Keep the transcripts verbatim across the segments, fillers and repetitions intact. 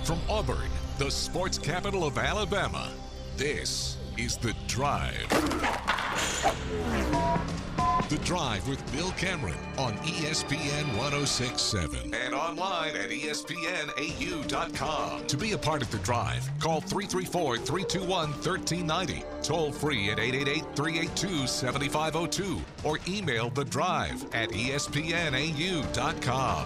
From Auburn, the sports capital of Alabama, this is The Drive. The Drive with Bill Cameron on E S P N one oh six point seven and online at E S P N A U dot com. To be a part of The Drive, call three three four, three two one, one three nine zero, toll free at eight eight eight, three eight two, seven five zero two, or email The Drive at E S P N A U dot com.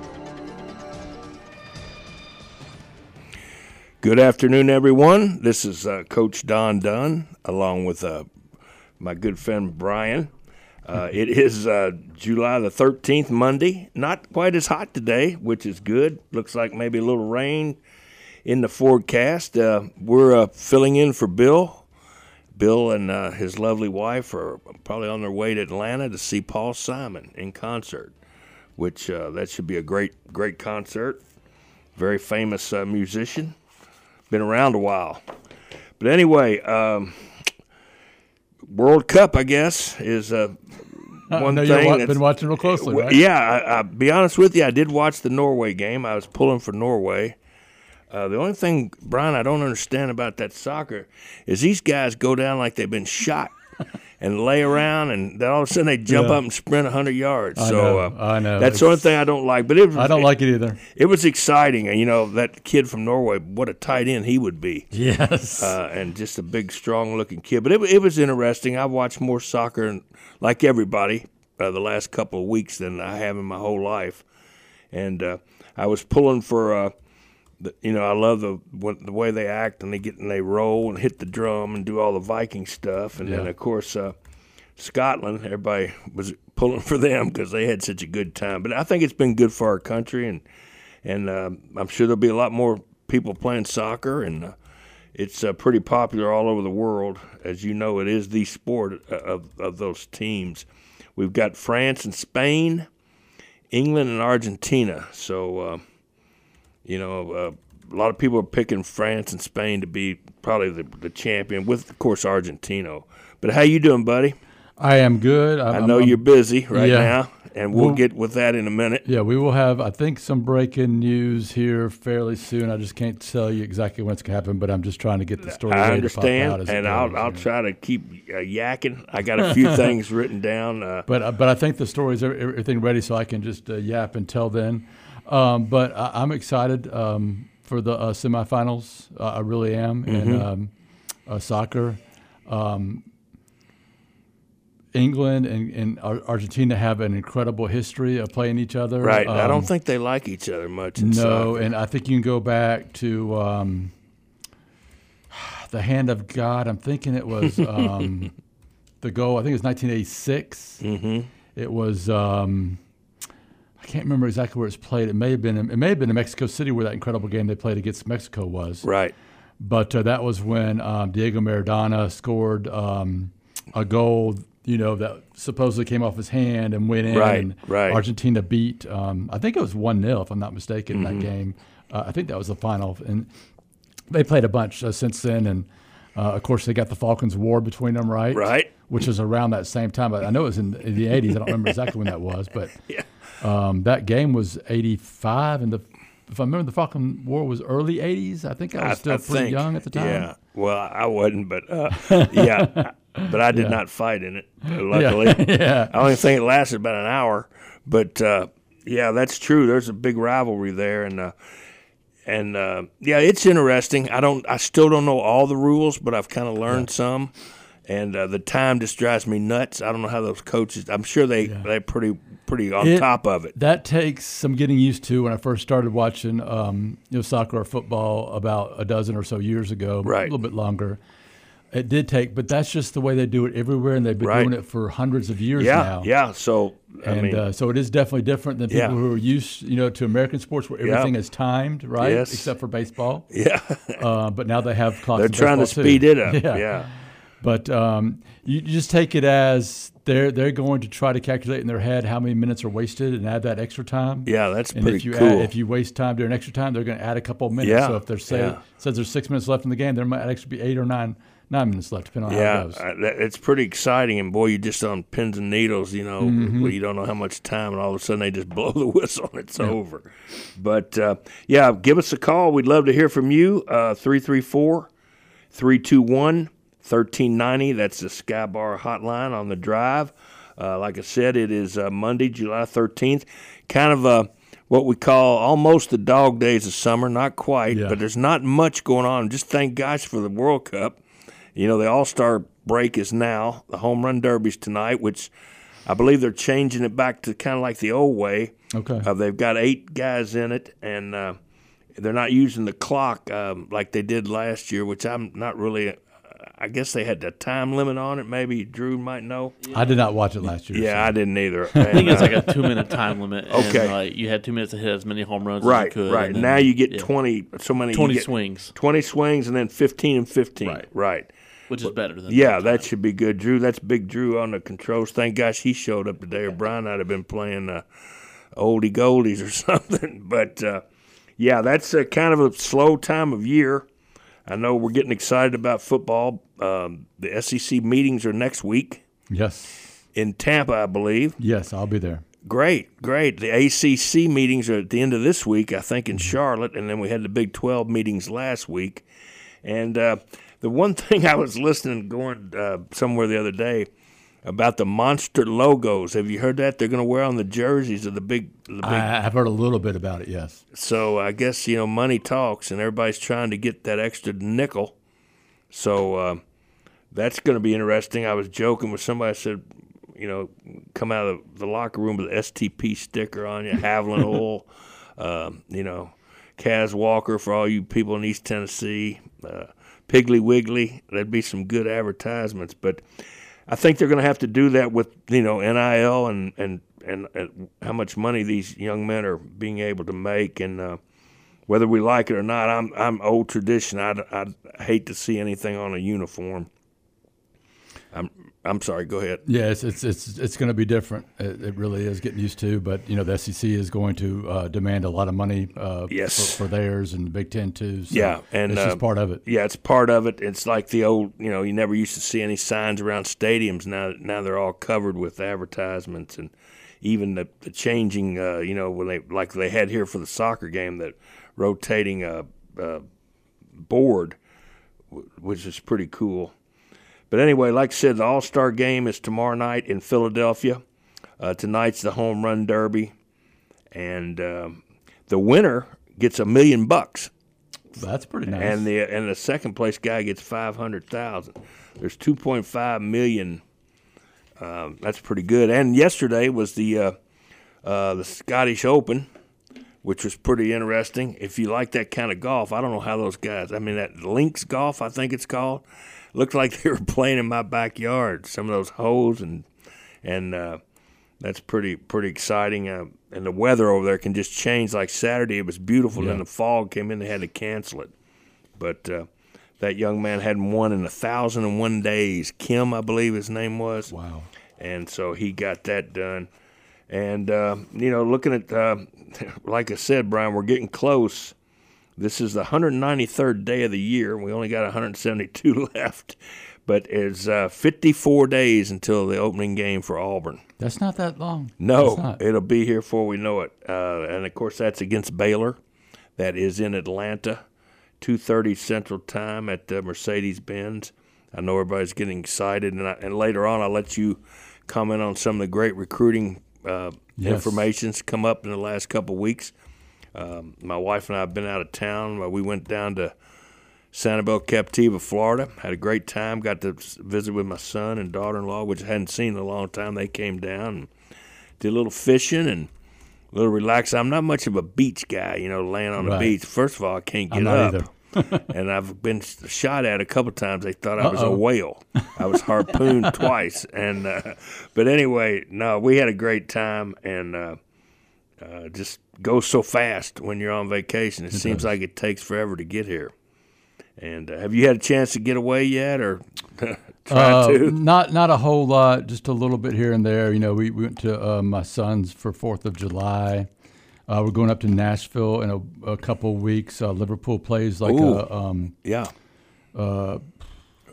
Good afternoon, everyone. This is uh, Coach Don Dunn, along with uh, my good friend Brian. Uh, it is uh, July the thirteenth, Monday. Not quite as hot today, which is good. Looks like maybe a little rain in the forecast. Uh, we're uh, filling in for Bill. Bill and uh, his lovely wife are probably on their way to Atlanta to see Paul Simon in concert, which uh, that should be a great, great concert. Very famous uh, musician. Been around a while. But anyway, um, World Cup, I guess, is uh, one I know thing. You've been watching real closely, right? Yeah, I, I'll be honest with you, I did watch the Norway game. I was pulling for Norway. Uh, the only thing, Brian, I don't understand about that soccer is these guys go down like they've been shot and lay around, and then all of a sudden they jump Yeah. up and sprint one hundred yards. I so know, uh, I know. That's It's- the only thing I don't like. But it was, I don't like it either. It was exciting. And, you know, that kid from Norway, what a tight end he would be. Yes. Uh, and just a big, strong-looking kid. But it, it was interesting. I watched more soccer, like everybody, uh, the last couple of weeks than I have in my whole life. And uh, I was pulling for, uh, the, you know, I love the what, the way they act and they get and they roll and hit the drum and do all the Viking stuff. And Yeah. then, of course, uh, Scotland, everybody was pulling for them because they had such a good time. But I think it's been good for our country, and and uh, I'm sure there'll be a lot more people playing soccer, and uh, it's uh, pretty popular all over the world. As you know, it is the sport of, of those teams. We've got France and Spain, England and Argentina. So, uh, you know, uh, a lot of people are picking France and Spain to be probably the, the champion, with, of course, Argentina. But how you doing, buddy? I am good. I'm, I know I'm, you're busy right yeah. now, and we'll Well- get with that in a minute. Yeah, we will have, I think, some breaking news here fairly soon. I just can't tell you exactly when it's going to happen, but I'm just trying to get the story I ready to pop out understand, as it and I'll goes, I'll yeah. try to keep uh, yakking. I got a few things written down. Uh, But uh, but I think the story's every- everything ready, so I can just uh, yap until then. Um, but I, I'm excited um, for the uh, semifinals. Uh, I really am Mm-hmm. in um, uh, soccer. Um, England and, and Ar- Argentina have an incredible history of playing each other. right. I don't Um, think they like each other much. In No, soccer. and I think you can go back to um, the hand of God. I'm thinking it was um, the goal. I think it was nineteen eighty-six. Mm-hmm. It was. Um, I can't remember exactly where it's played. It may have been. It may have been in Mexico City, where that incredible game they played against Mexico was. Right. But uh, that was when um, Diego Maradona scored um, a goal. You know, that supposedly came off his hand and went in. Right, and right. Argentina beat. Um, I think it was one nil, if I'm not mistaken, in Mm-hmm. that game. Uh, I think that was the final, and they played a bunch uh, since then. And uh, of course, they got the Falklands War between them, right? Right. Which was around that same time. I know it was in, in the eighties. I don't remember exactly when that was, but Yeah. um, that game was eighty-five, and the if I remember, the Falkland War was early eighties. I think I was still I pretty think, young at the time. Yeah. Well, I wasn't, but uh, yeah. But I did Yeah. not fight in it. Luckily, yeah. I only think it lasted about an hour. But uh, yeah, that's true. There's a big rivalry there, and uh, and uh, yeah, it's interesting. I don't. I still don't know all the rules, but I've kind of learned some. And uh, the time just drives me nuts. I don't know how those coaches. I'm sure they Yeah. they're pretty pretty on It- top of it. That takes some getting used to. When I first started watching, um, you know, soccer or football about a dozen or so years ago, Right. a little bit longer. It did take, but that's just the way they do it everywhere, and they've been Right. doing it for hundreds of years Yeah, now. yeah. So I And mean, uh, so it is definitely different than people Yeah. who are used, you know, to American sports where Yeah. everything is timed, right? Yes. Except for baseball. yeah, Uh, but now they have clocks. they're in trying to baseball, too. speed it up. Yeah. Yeah, But um, you you just take it as they're they're going to try to calculate in their head how many minutes are wasted and add that extra time. yeah. That's And pretty if you cool. add, if you waste time during extra time, they're going to add a couple of minutes. Yeah, So if there's say yeah. says there's six minutes left in the game, there might actually be eight or nine nine minutes left, depending on yeah, how it goes. Uh, that, it's pretty exciting. And, boy, you're just on pins and needles, you know, Mm-hmm. where you don't know how much time, and all of a sudden they just blow the whistle and it's yeah. over. But, uh, yeah, give us a call. We'd love to hear from you, uh, three three four, three two one, one three nine zero. That's the Sky Bar hotline on the drive. Uh, like I said, it is uh, Monday, July thirteenth, kind of a what we call almost the dog days of summer, not quite, yeah. but there's not much going on. Just thank gosh for the World Cup. You know, the All-Star break is now. The Home Run Derby's tonight, which I believe they're changing it back to kind of like the old way. Okay. Uh, they've got eight guys in it, and uh, they're not using the clock um, like they did last year, which I'm not really – I guess they had the time limit on it. Maybe Drew might know. I did not watch it last year. Yeah, so. I didn't either. I think it's like a two-minute time limit. And okay. Like you had two minutes to hit as many home runs right, as you could. Right, right. Then, now you get yeah. twenty. So many. twenty you get swings. twenty swings, and then fifteen and fifteen. Right. Right. Which is better than yeah, that should be good. Drew, that's Big Drew on the controls. Thank gosh he showed up today, or Brian I'd have been playing uh, oldie goldies or something. But uh, yeah, that's a kind of a slow time of year. I know we're getting excited about football. Um, the S E C meetings are next week. Yes. In Tampa, I believe. Yes, I'll be there. Great, great. The A C C meetings are at the end of this week, I think, in Charlotte, and then we had the Big twelve meetings last week. And uh, the one thing I was listening, going uh, somewhere the other day, about the monster logos. Have you heard that? They're going to wear on the jerseys of the big. The big I, I've heard a little bit about it, yes. So I guess, you know, money talks, and everybody's trying to get that extra nickel. So uh, that's going to be interesting. I was joking with somebody. I said, you know, come out of the locker room with an S T P sticker on you, Haviland Oil, um, you know, Kaz Walker for all you people in East Tennessee, uh, Piggly Wiggly. That'd be some good advertisements. But I think they're going to have to do that with, you know, N I L and, and, and, and how much money these young men are being able to make. And uh, whether we like it or not, I'm I'm old tradition. I'd, I'd hate to see anything on a uniform. I'm I'm sorry. Go ahead. Yeah, it's it's it's, it's going to be different. It, it really is getting used to. But you know, the S E C is going to uh, demand a lot of money. Uh, yes. for, for theirs, and the Big Ten too. So yeah, and it's uh, just part of it. Yeah, it's part of it. It's like the old. You know, you never used to see any signs around stadiums. Now now they're all covered with advertisements, and even the, the changing. Uh, you know, when they like they had here for the soccer game, that rotating uh, uh, board, which is pretty cool. But anyway, like I said, the All-Star game is tomorrow night in Philadelphia. Uh, tonight's the Home Run Derby, and uh, the winner gets a million bucks. That's pretty nice. And the and the second place guy gets five hundred thousand. There's two point five million. Um, that's pretty good. And yesterday was the uh, uh, the Scottish Open, which was pretty interesting. If you like that kind of golf, I don't know how those guys. I mean, that links golf, I think it's called. Looked like they were playing in my backyard. Some of those holes, and and uh, that's pretty pretty exciting. Uh, and the weather over there can just change. Like Saturday, it was beautiful. Yeah. Then the fog came in; they had to cancel it. But uh, that young man hadn't won in a thousand and one days. Kim, I believe his name was. Wow. And so he got that done. And uh, you know, looking at uh, like I said, Brian, we're getting close. This is the one hundred ninety-third day of the year. We only got one hundred seventy-two left, but it's uh, fifty-four days until the opening game for Auburn. That's not that long. No, it'll be here before we know it. Uh, and, of course, that's against Baylor. That is in Atlanta, two thirty Central Time at uh, Mercedes-Benz. I know everybody's getting excited, and, I, and later on I'll let you comment on some of the great recruiting uh, yes. information's come up in the last couple of weeks. Um, my wife and I have been out of town. We went down to Sanibel, Captiva, Florida. Had a great time. Got to visit with my son and daughter-in-law, which I hadn't seen in a long time. They came down and did a little fishing and a little relaxing. I'm not much of a beach guy, you know, laying on right. the beach. First of all, I can't get I'm not up. Either. And I've been shot at a couple times. They thought I was Uh-oh. a whale. I was harpooned twice. And uh, but anyway, no, we had a great time, and uh, uh, just goes so fast when you're on vacation. It, it seems does. like it takes forever to get here. And uh, have you had a chance to get away yet, or try uh, to? Not not a whole lot, just a little bit here and there. You know, we, we went to uh, my son's for Fourth of July. Uh, we're going up to Nashville in a, a couple of weeks. Uh, Liverpool plays like Ooh, a um, yeah. Uh,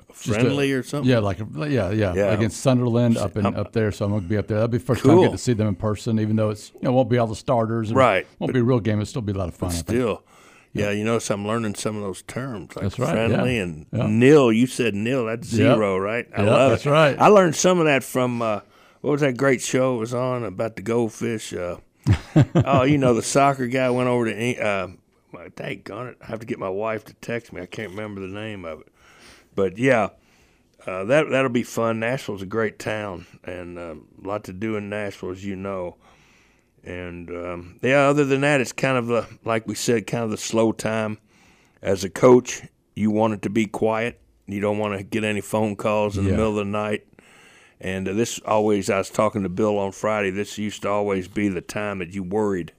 friendly a, or something. Yeah, like a, yeah, yeah, yeah, against Sunderland up in um, up there. So I'm going to be up there. That'll be the first cool. time I get to see them in person, even though it's you know won't be all the starters. And right, won't but, be a real game. It'll still be a lot of fun. Still, yeah. yeah, you notice I'm learning some of those terms like that's right, friendly yeah. and yeah. nil. You said nil. That's zero, yep. right? I yep, love that's it. That's right. I learned some of that from uh, what was that great show it was on about the goldfish? Uh, oh, you know the soccer guy went over to. Uh, Daggone it! I have to get my wife to text me. I can't remember the name of it, but yeah. Uh, that that'll be fun. Nashville's a great town, and uh, a lot to do in Nashville, as you know. And um, yeah, other than that, it's kind of the like we said, kind of the slow time. As a coach, you want it to be quiet. You don't want to get any phone calls in yeah. the middle of the night. And uh, this always, I was talking to Bill on Friday. This used to always be the time that you worried,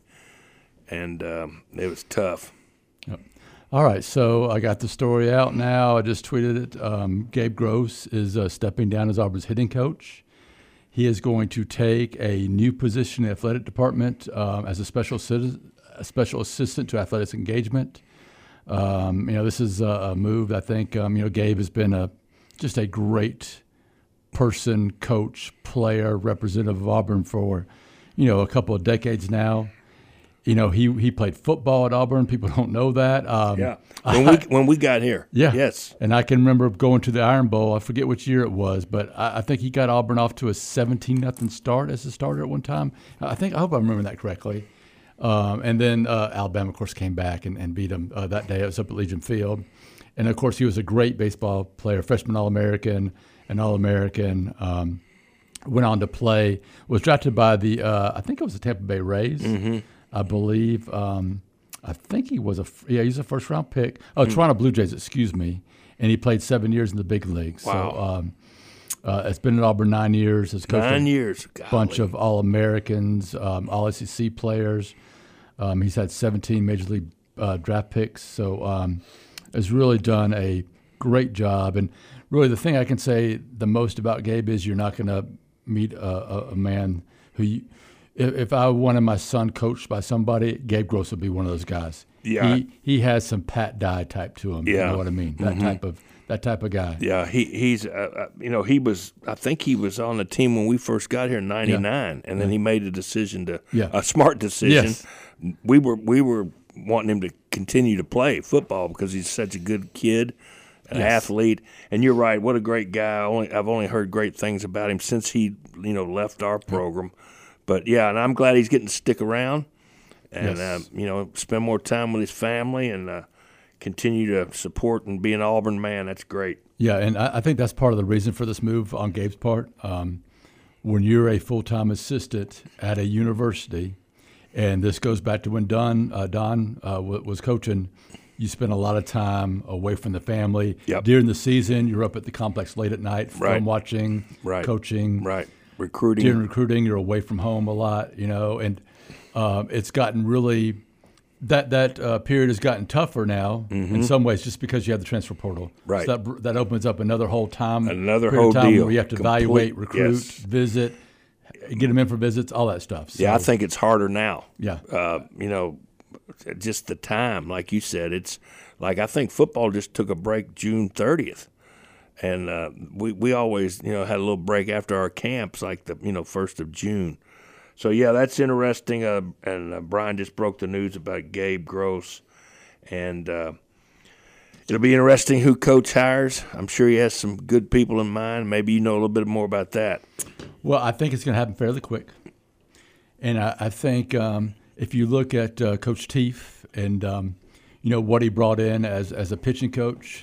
and um, it was tough. Yep. All right, so I got the story out now. I just tweeted it. Um, Gabe Gross is uh, stepping down as Auburn's hitting coach. He is going to take a new position in the athletic department um, as a special citizen, a special assistant to athletics engagement. Um, you know, this is a, a move. I think um, you know Gabe has been a just a great person, coach, player, representative of Auburn for you know a couple of decades now. You know, he he played football at Auburn. People don't know that. Um, yeah. When we when we got here. Yeah. Yes. And I can remember going to the Iron Bowl. I forget which year it was, but I, I think he got Auburn off to a seventeen nothing start as a starter at one time. I think I hope I remember that correctly. Um, and then uh, Alabama, of course, came back and, and beat him uh, that day. It was up at Legion Field. And, of course, he was a great baseball player, freshman All-American, an All-American. Um, went on to play, was drafted by the, uh, I think it was the Tampa Bay Rays. Mm-hmm. I believe, um, I think he was a, yeah, he was a first round pick. Oh, mm. Toronto Blue Jays, excuse me. And he played seven years in the big leagues. Wow. So um, uh, it's been at Auburn nine years. It's coached nine a years. bunch of All Americans, um, All S E C players. Um, he's had seventeen major league uh, draft picks. So um, has really done a great job. And really, the thing I can say the most about Gabe is you're not going to meet a, a, a man who. You, If I wanted my son coached by somebody, Gabe Gross would be one of those guys. Yeah, he he has some Pat Dye type to him. Yeah, you know what I mean. That mm-hmm. type of that type of guy. Yeah, he he's uh, you know he was I think he was on the team when we first got here in ninety-nine, yeah. and then he made a decision to yeah. a smart decision. Yes. We were we were wanting him to continue to play football because he's such a good kid, an yes. athlete. And you're right, what a great guy. I only I've only heard great things about him since he you know left our program. But, yeah, and I'm glad he's getting to stick around and, yes. uh, you know, spend more time with his family and uh, continue to support and be an Auburn man. That's great. Yeah, and I, I think that's part of the reason for this move on Gabe's part. Um, when you're a full-time assistant at a university, and this goes back to when Don, uh, Don uh, w- was coaching, you spend a lot of time away from the family. Yep. During the season, you're up at the complex late at night, film right. watching, right. coaching. Right. Recruiting. During recruiting, you're away from home a lot, you know, and um, it's gotten really that that uh, period has gotten tougher now mm-hmm. in some ways, just because you have the transfer portal. Right. So that that opens up another whole time, another whole time deal where you have to Complete, evaluate, recruit, yes. visit, get them in for visits, all that stuff. So, yeah, I think it's harder now. Yeah. Uh, you know, just the time, like you said, it's like I think football just took a break June thirtieth. And uh, we we always you know had a little break after our camps, like the you know first of June. So yeah, that's interesting. Uh, and uh, Brian just broke the news about Gabe Gross, and uh, it'll be interesting who Coach hires. I'm sure he has some good people in mind. Maybe you know a little bit more about that. Well, I think it's going to happen fairly quick, and I, I think um, if you look at uh, Coach Teef and um, you know what he brought in as as a pitching coach.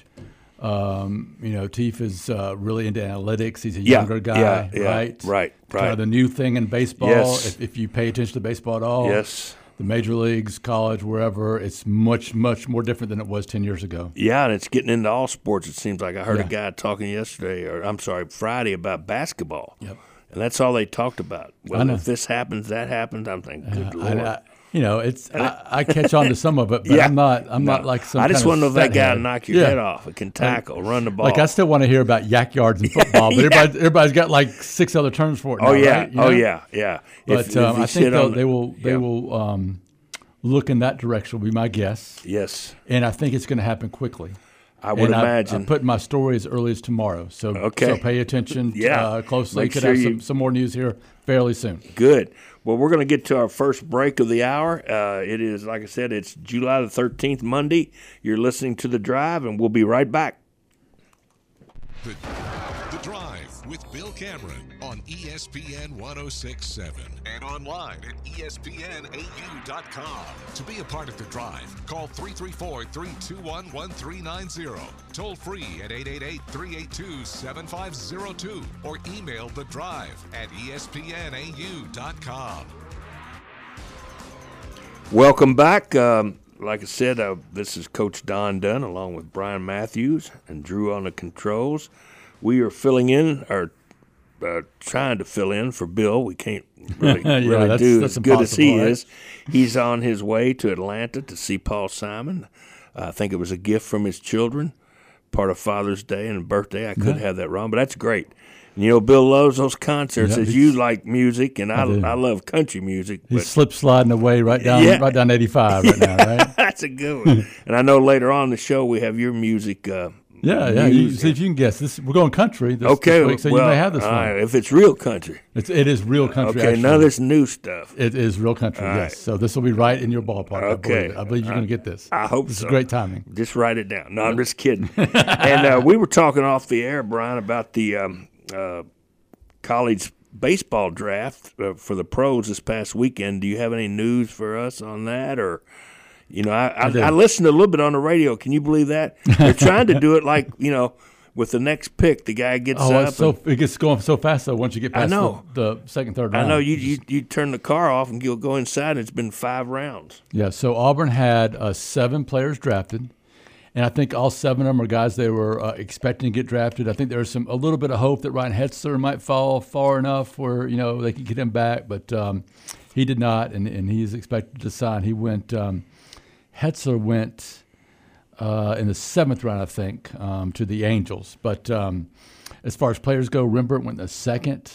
Um, you know, Teef is uh, really into analytics. He's a yeah, younger guy, yeah, yeah, right? Right, right. Kind of the new thing in baseball. Yes. If, if you pay attention to baseball at all, yes. The major leagues, college, wherever, it's much, much more different than it was ten years ago. Yeah, and it's getting into all sports, it seems like. I heard yeah. a guy talking yesterday, or I'm sorry, Friday, about basketball. Yep. And that's all they talked about. Well, I know. if this happens, that happens, I'm thinking, good uh, Lord. I, I, you know, it's I, I catch on to some of it, but yeah. I'm not. I'm no. not like some. I just want to know if that guy head. knock your yeah. head off. It can tackle, like, run the ball. Like I still want to hear about yak yards in football, but yeah. everybody, everybody's got like six other terms for it. Now, oh yeah, right? You oh know? yeah, yeah. But if, um, if I think the, they will. They yeah. will um, look in that direction. Will be my guess. Yes. And I think it's going to happen quickly. I would and imagine. I, I put my story as early as tomorrow. So, okay. so pay attention yeah. uh, closely. Make Could sure have you... some, some more news here fairly soon. Good. Well, we're going to get to our first break of the hour. Uh, it is, like I said, it's July the thirteenth, Monday. You're listening to The Drive, and we'll be right back. The, the Drive with Bill Cameron on E S P N one oh six point seven and online at E S P N A U dot com. To be a part of The Drive, call three three four, three two one, one three nine zero. Toll free at eight eight eight, three eight two, seven five zero two or email The Drive at E S P N A U dot com. Welcome back. Um, like I said, uh, this is Coach Don Dunn along with Brian Matthews and Drew on the controls. We are filling in, or uh, trying to fill in for Bill. We can't really, yeah, really that's, do that's as good as he right? is. He's on his way to Atlanta to see Paul Simon. Uh, I think it was a gift from his children, part of Father's Day and birthday. I could yeah. have that wrong, but that's great. And, you know, Bill loves those concerts. Yeah, as you like music, and I, I, I love country music. He's but, slip sliding away right down yeah. right down eighty-five right now, right? That's a good one. And I know later on in the show we have your music. Uh, yeah, yeah. You, see if you can guess. This we're going country. This, okay, this week, so well, you may have this all one. right, if it's real country. It's, it is real country. Okay, actually. none of this new stuff. It is real country. All yes. right. So this will be right in your ballpark. Okay, I believe, I believe you're going to get this. I hope this so. is great timing. Just write it down. No, I'm just kidding. And uh, we were talking off the air, Brian, about the um, uh, college baseball draft uh, for the pros this past weekend. Do you have any news for us on that? Or, you know, I, I, I, I listened a little bit on the radio. Can you believe that? They're trying to do it like, you know, with the next pick, the guy gets oh, up. It's so it gets going so fast though. Once you get past I know. The, the second, third round, I know you, you you turn the car off and you'll go inside. And it's been five rounds. Yeah. So Auburn had uh, seven players drafted, and I think all seven of them are guys they were uh, expecting to get drafted. I think there was some a little bit of hope that Ryan Hetzler might fall far enough where you know they could get him back, but um, he did not, and and he is expected to sign. He went. Um, Hetzler went. Uh, in the seventh round, I think, um, to the Angels. But um, as far as players go, Rembrandt went in the second.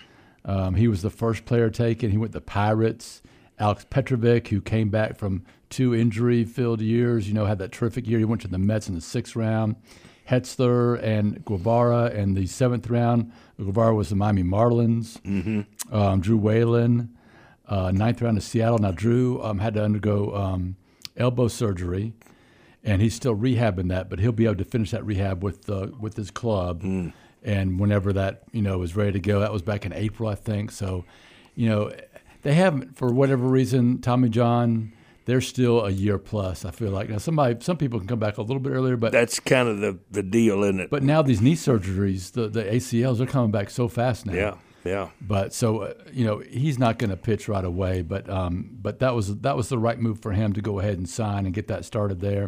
Um, he was the first player taken. He went to the Pirates. Alex Petrovic, who came back from two injury-filled years, you know, had that terrific year. He went to the Mets in the sixth round. Hetzler and Guevara in the seventh round. Guevara was the Miami Marlins. Mm-hmm. Um, Drew Whalen, uh, ninth round to Seattle. Now, Drew um, had to undergo um, elbow surgery. And he's still rehabbing that, but he'll be able to finish that rehab with uh, with his club. Mm. And whenever that you know is ready to go, that was back in April, I think. So, you know, they haven't for whatever reason. Tommy John, they're still a year plus. I feel like now somebody, some people can come back a little bit earlier, but that's kind of the, the deal, isn't it? But now these knee surgeries, the the A C Ls, they're coming back so fast now. Yeah. Yeah, but so uh, you know he's not going to pitch right away. But um, but that was that was the right move for him to go ahead and sign and get that started there.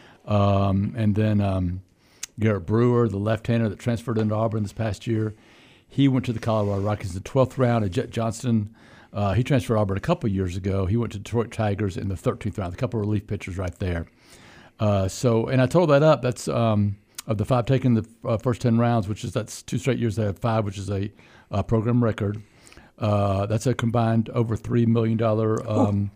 Um, and then um, Garrett Brewer, the left-hander that transferred into Auburn this past year, he went to the Colorado Rockies in the twelfth round. And Jet Johnston, uh, he transferred to Auburn a couple years ago. He went to Detroit Tigers in the thirteenth round. A couple of relief pitchers right there. Uh, so and I totaled that up. That's um, of the five taken the uh, first ten rounds, which is that's two straight years they had five, which is a Uh, program record. Uh, that's a combined over three million dollar um,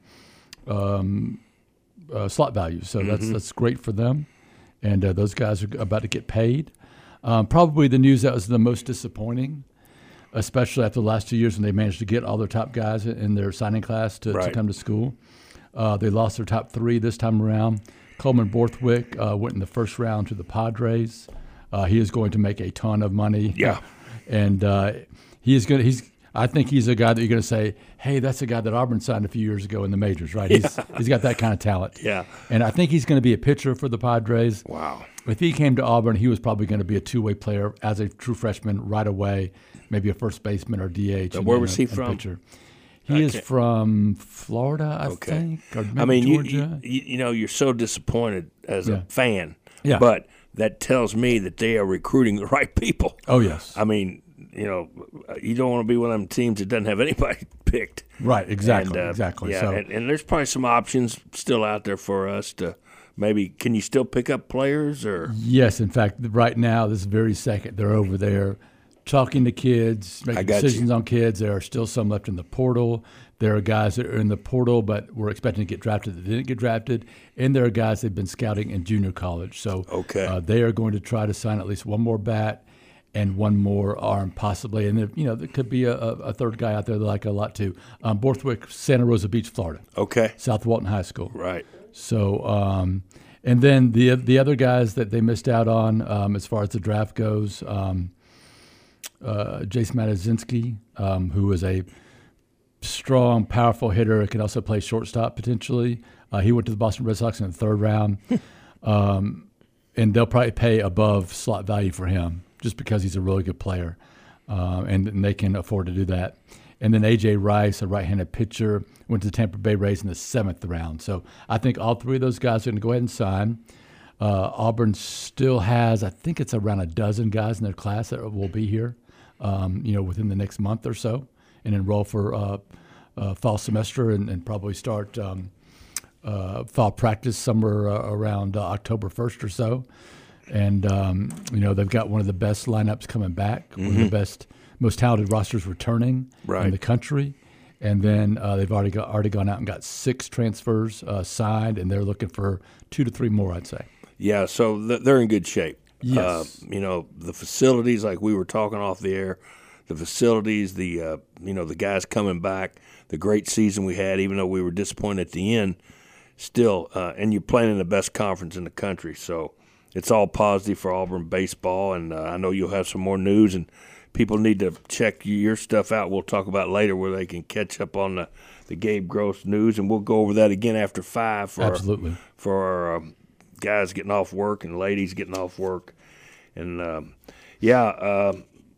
um, uh, slot value. So mm-hmm. that's that's great for them, and uh, those guys are about to get paid. Um, probably the news that was the most disappointing, especially after the last two years when they managed to get all their top guys in their signing class to, right. to come to school. Uh, they lost their top three this time around. Coleman Borthwick uh, went in the first round to the Padres. Uh, he is going to make a ton of money. Yeah, and. Uh, He is going. He's. I think he's a guy that you're going to say, "Hey, that's a guy that Auburn signed a few years ago in the majors, right?" He's yeah. he's got that kind of talent. Yeah, and I think he's going to be a pitcher for the Padres. Wow. If he came to Auburn, he was probably going to be a two-way player as a true freshman right away, maybe a first baseman or D H. And where was he from? Pitcher. He is from Florida, I okay. think, or maybe I mean, Georgia. You, you, you know, you're so disappointed as yeah. a fan, yeah. but that tells me that they are recruiting the right people. Oh yes. I mean. You know, you don't want to be one of them teams that doesn't have anybody picked. Right, exactly, and, uh, exactly. Yeah, so, and, and there's probably some options still out there for us to maybe. Can you still pick up players or? Yes, in fact, right now, this very second, they're over there talking to kids, making decisions you. on kids. There are still some left in the portal. There are guys that are in the portal but were expecting to get drafted that didn't get drafted. And there are guys that have been scouting in junior college. So okay. uh, they are going to try to sign at least one more bat and one more arm possibly. And, there, you know, there could be a, a third guy out there that I like a lot too. Um, Borthwick, Santa Rosa Beach, Florida. Okay. South Walton High School. Right. So, um, and then the the other guys that they missed out on um, as far as the draft goes, um, uh, Jason Matazinski, um, who is a strong, powerful hitter, can also play shortstop potentially. Uh, he went to the Boston Red Sox in the third round, um, and they'll probably pay above slot value for him just because he's a really good player, uh, and, and they can afford to do that. And then A J Rice, a right-handed pitcher, went to the Tampa Bay Rays in the seventh round. So I think all three of those guys are going to go ahead and sign. Uh, Auburn still has, I think it's around a dozen guys in their class that will be here, um, you know, within the next month or so, and enroll for uh, uh, fall semester and, and probably start um, uh, fall practice somewhere uh, around uh, October first or so. And, um, you know, they've got one of the best lineups coming back, mm-hmm. one of the best – most talented rosters returning right. in the country, and then uh, they've already got, already gone out and got six transfers uh, signed, and they're looking for two to three more, I'd say. Yeah, so th- they're in good shape. Yes, uh, you know the facilities, like we were talking off the air, the facilities, the uh, you know the guys coming back, the great season we had, even though we were disappointed at the end. Still, uh, and you're playing in the best conference in the country, so it's all positive for Auburn baseball, and uh, I know you'll have some more news and. People need to check your stuff out. We'll talk about later where they can catch up on the, the Gabe Gross news, and we'll go over that again after five for Absolutely. Our, for our uh, guys getting off work and ladies getting off work. And, um, yeah, uh,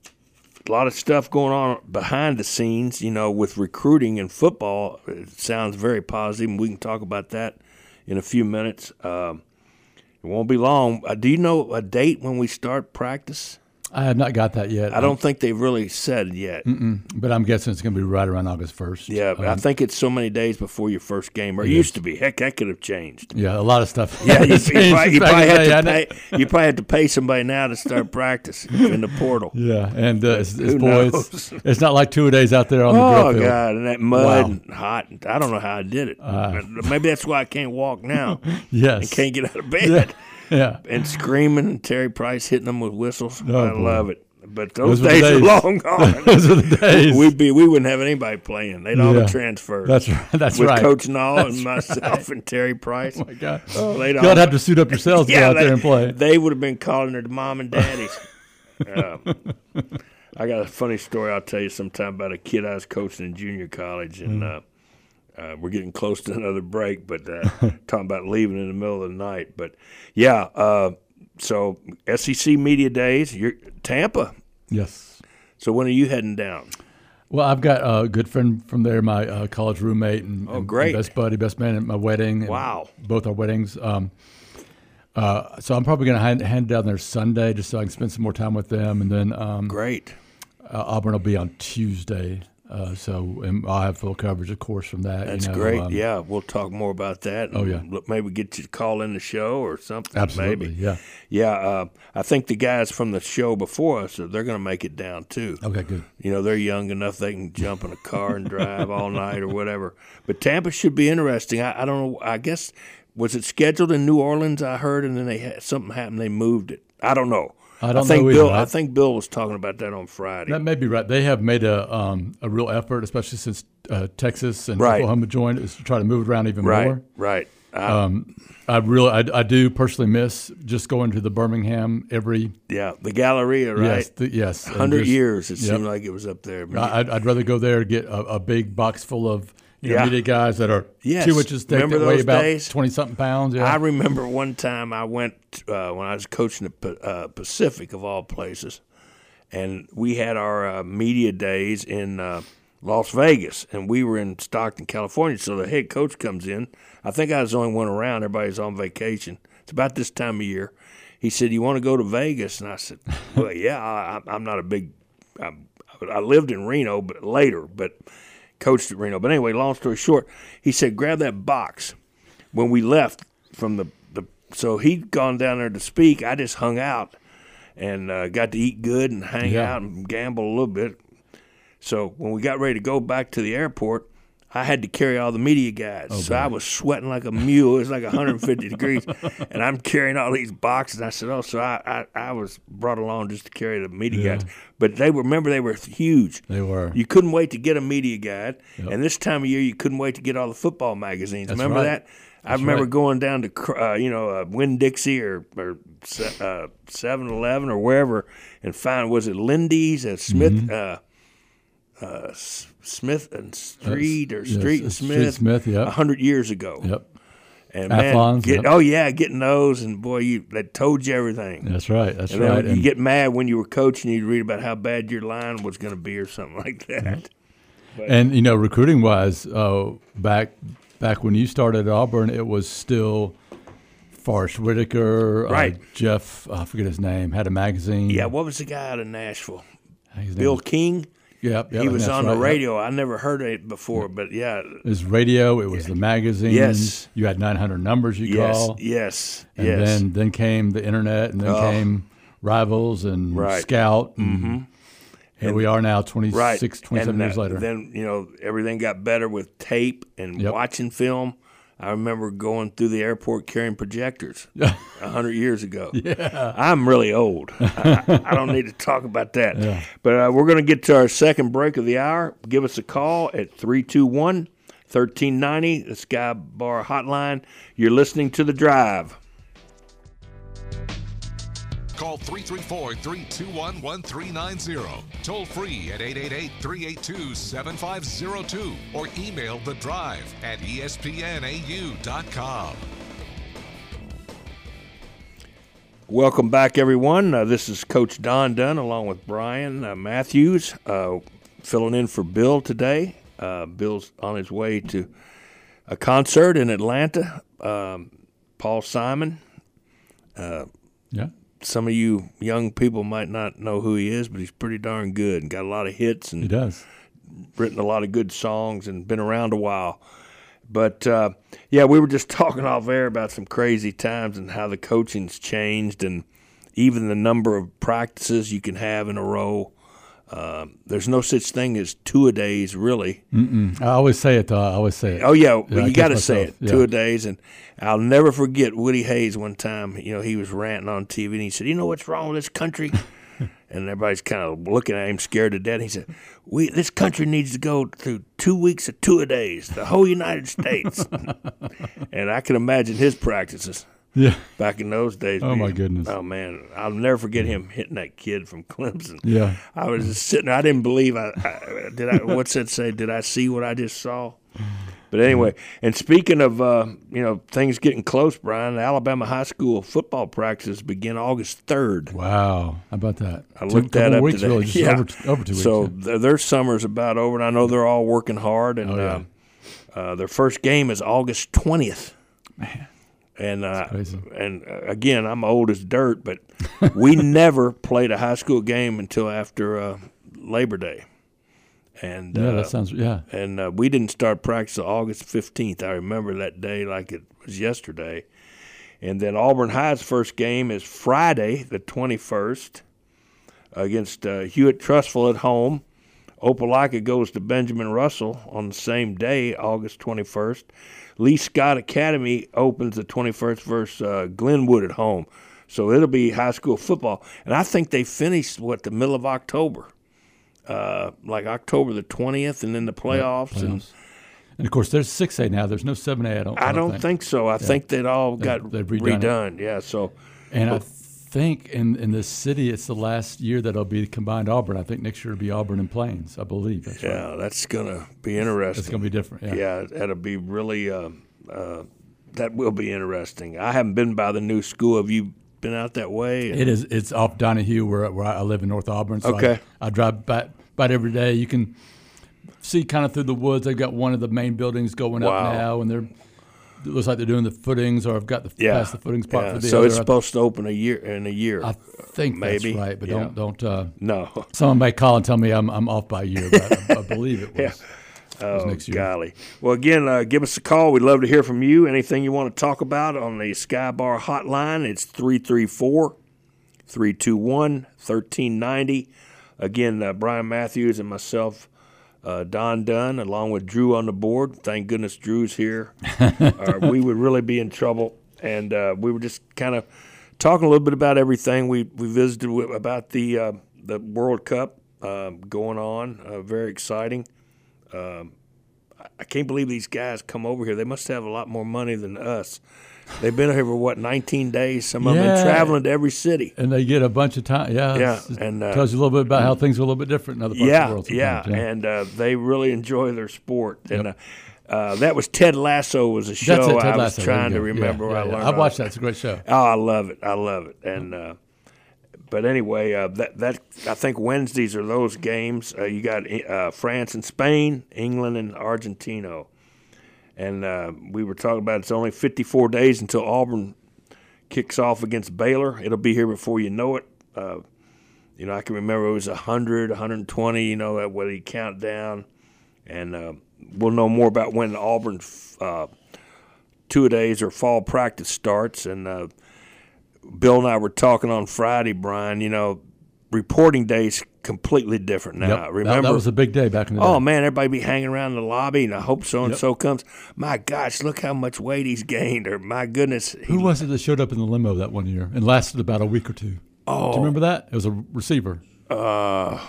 a lot of stuff going on behind the scenes, you know, with recruiting and football. It sounds very positive, and we can talk about that in a few minutes. Um, it won't be long. Uh, do you know a date when we start practice? I have not got that yet. I don't think they've really said yet. Mm-mm, but I'm guessing it's going to be right around August first. Yeah, um, I think it's so many days before your first game, or it used to be. Heck, that could have changed. Yeah, a lot of stuff. Yeah, you, you, probably, you, probably have to day, pay, you probably have to pay somebody now to start practice in the portal. Yeah, and uh, it's, it's, Who boy, it's, it's not like two days out there on oh, the grill field. Oh, God, and that mud wow. and hot. I don't know how I did it. Uh, Maybe that's why I can't walk now. Yes. And can't get out of bed. Yeah. yeah. And screaming, and Terry Price hitting them with whistles. Oh, I boy. love it. But those, those days, are are long gone. Those are the days. We'd be, we wouldn't have anybody playing. They'd all yeah. have transferred. That's right. That's With right. Coach Nall That's and myself right. and Terry Price. Oh, my God. Oh, they'd Y'all all have to suit up yourselves to yeah, go out they, there and play. They would have been calling her the mom and daddies. uh, I got a funny story I'll tell you sometime about a kid I was coaching in junior college, and mm. uh, uh, we're getting close to another break, but uh, talking about leaving in the middle of the night. But, yeah, uh, so S E C Media Days, you're Tampa. Yes. So when are you heading down? Well, I've got a good friend from there, my uh, college roommate and, oh, and great. best buddy, best man at my wedding. Wow. Both our weddings. Um, uh, so I'm probably going to hand, hand down there Sunday just so I can spend some more time with them. And then um, great. Uh, Auburn will be on Tuesday. Uh, so and I'll have full coverage, of course, from that. That's you know, great. Um, yeah, we'll talk more about that. Oh, yeah. Maybe get you to call in the show or something. Absolutely, maybe. yeah. Yeah, uh, I think the guys from the show before us, they're going to make it down, too. Okay, good. You know, they're young enough they can jump in a car and drive all night or whatever. But Tampa should be interesting. I, I don't know. I guess, was it scheduled in New Orleans, I heard, and then they had, something happened, they moved it. I don't know. I don't I think know Bill. either. I think Bill was talking about that on Friday. That may be right. They have made a um, a real effort, especially since uh, Texas and right. Oklahoma joined, is to try to move it around even right, more. Right. Right. Um, I really, I, I do personally miss just going to the Birmingham every. Yeah, the Galleria, right? Yes, the, yes. Hundred years. It yep. seemed like it was up there. I, I'd, I'd rather go there get a, a big box full of you know, yeah. media guys that are yes. two inches thick remember that weigh those about days? twenty something pounds. Yeah. I remember one time I went uh, when I was coaching the uh, Pacific of all places, and we had our uh, media days in uh, Las Vegas, and we were in Stockton, California. So the head coach comes in. I think I was the only one around. Everybody's on vacation. It's about this time of year. He said, "You want to go to Vegas?" And I said, "Well, yeah. I, I'm not a big. I'm, I lived in Reno, but later, but." Coached at Reno. But anyway, long story short, he said, grab that box. When we left from the, the – so he'd gone down there to speak. I just hung out. and uh, got to eat good and hang Yeah. out and gamble a little bit. So when we got ready to go back to the airport, I had to carry all the media guys. Oh, so boy. I was sweating like a mule. It was like one hundred fifty degrees, and I'm carrying all these boxes. I said, oh, so I, I, I was brought along just to carry the media Yeah. guides. But they were, remember, they were huge. They were. You couldn't wait to get a media guide. Yep. And this time of year, you couldn't wait to get all the football magazines. That's remember right. that? I That's remember right. going down to, uh, you know, uh, Winn-Dixie or, or uh, seven eleven or wherever and find, was it Lindy's and Smith, Mm-hmm. uh, uh, S- Smith and Street or yes, Street and it's Street Smith, Smith, yep. a hundred years ago. Yep. And man, Athlons, get, yep. oh yeah, getting those, and boy, you they told you everything. That's right. That's and then right. you And- get mad when you were coaching, you'd read about how bad your line was going to be or something like that. And you know, recruiting wise, uh, back back when you started at Auburn, it was still Forrest Whitaker, Right. uh, Jeff, I forget his name, had a magazine. Yeah, what was the guy out of Nashville? His name Bill was- King. Yep, yep, he was that's on right, the yep. radio. I never heard it before, but yeah. It was radio. It was the magazine. Yes. You had nine hundred numbers you Yes, call. yes, And yes. then then came the internet, and then Oh. came Rivals and Right. Scout. And Here we are now, twenty-six, right. twenty-seven and years uh, later. Then, you know, everything got better with tape and Yep. watching film. I remember going through the airport carrying projectors a hundred years ago. Yeah. I'm really old. I, I don't need to talk about that. Yeah. But uh, we're going to get to our second break of the hour. Give us a call at three two one, one three nine zero, the Sky Bar Hotline. You're listening to The Drive. Call three three four, three two one, one three nine zero. Toll free at eight eight eight, three eight two, seven five zero two or email The Drive at E S P N A U dot com. Welcome back, everyone. Uh, this is Coach Don Dunn along with Brian uh, Matthews, uh, filling in for Bill today. Uh, Bill's on his way to a concert in Atlanta. Um, Paul Simon. yeah. Some of you young people might not know who he is, but he's pretty darn good and got a lot of hits He and does. written a lot of good songs and been around a while. But, uh, yeah, we were just talking off air about some crazy times and how the coaching's changed and even the number of practices you can have in a row. Um, there's no such thing as two-a-days, really. Mm-mm. I always say it, though. I always say it. Oh, yeah, Yeah, well, I you catch got to say myself. it, Yeah. two-a-days. And I'll never forget Woody Hayes one time. You know, he was ranting on T V, and he said, you know what's wrong with this country? And everybody's kind of looking at him scared to death. He said, "We this country needs to go through two weeks of two-a-days, the whole United States." And I can imagine his practices Yeah. back in those days. Oh, my being- goodness. Oh, man. I'll never forget him hitting that kid from Clemson. Yeah. I was just sitting there. I didn't believe I, I did. I what's it say? Did I see what I just saw? But anyway, and speaking of uh, you know things getting close, Brian, Alabama high school football practices begin August third. Wow. How about that? I Two- looked that couple up weeks, today. Really, just yeah, over, over two weeks. so yeah. th- their summer's about over, and I know they're all working hard. And Oh, yeah. uh, uh, their first game is August twentieth. Man, and uh, crazy. and uh, again, I'm old as dirt, but we never played a high school game until after uh, Labor Day. And Yeah, uh, that sounds, yeah. and uh, we didn't start practice till August fifteenth. I remember that day like it was yesterday. And then Auburn High's first game is Friday, the twenty-first, against uh, Hewitt Trustful at home. Opelika goes to Benjamin Russell on the same day, August twenty-first. Lee Scott Academy opens the twenty-first versus uh, Glenwood at home. So it'll be high school football. And I think they finished, what, the middle of October. Uh, like October the twentieth, and then the playoffs. Playoffs. And And, of course, there's six A now. There's no seven A, I don't, I don't think so. I think they'd all got they've redone it. redone. Yeah, so And I think in, in this city, it's the last year that it'll be combined Auburn. I think next year it'll be Auburn and Plains, I believe. That's right. yeah, that's gonna be interesting. It's going to be different. Yeah. Yeah, that'll be really. Uh, uh, that will be interesting. I haven't been by the new school. Have you been out that way? It is. It's off Donahue, where where I live in North Auburn. So Okay. I, I drive by, by it every day. You can see kind of through the woods. They've got one of the main buildings going Wow. up now, and they're it looks like they're doing the footings, or I've got the Yeah, past the footings part yeah. for the So other. it's supposed to open a year in a year. I think maybe. that's right, but Yeah. don't don't. Uh, no. someone may call and tell me I'm I'm off by a year, but I, I believe it was. Yeah. was Oh, next year. golly. Well, again, uh, give us a call. We'd love to hear from you. Anything you want to talk about on the Sky Bar hotline, it's three three four, three two one, one three nine zero. Again, uh, Brian Matthews and myself, uh, Don Dunn, along with Drew on the board. Thank goodness Drew's here. uh, we would really be in trouble. And uh, we were just kind of talking a little bit about everything. We we visited with, about the uh, the World Cup uh, going on. Uh, very exciting. Um, I can't believe these guys come over here. They must have a lot more money than us. They've been here for, what, nineteen days? Some of them yeah. been traveling to every city. And they get a bunch of time. Yeah. Yeah. And, uh, tells you a little bit about how things are a little bit different in other parts yeah, of the world. Yeah, yeah. And uh, they really enjoy their sport. Yep. And uh, uh, that was Ted Lasso was a show That's it, Ted I was Lasso. trying There to you go. remember. Yeah, I yeah, yeah. learned I've watched all- that. It's a great show. Oh, I love it. I love it. And uh, but anyway, uh, that that I think Wednesdays are those games. Uh, you got uh, France and Spain, England and Argentina. And uh, we were talking about it's only fifty-four days until Auburn kicks off against Baylor. It'll be here before you know it. Uh, you know, I can remember it was one hundred, one hundred twenty, you know, whether you count down. And uh, we'll know more about when Auburn uh, two-a-days or fall practice starts. And uh, Bill and I were talking on Friday, Brian, you know, reporting day's completely different now. Yep. Remember? That, that was a big day back in the day. Oh, man, everybody be hanging around in the lobby, and I hope so-and-so comes. My gosh, look how much weight he's gained, or my goodness. Who was it that showed up in the limo that one year and lasted about a week or two? Oh. Do you remember that? It was a receiver. Uh,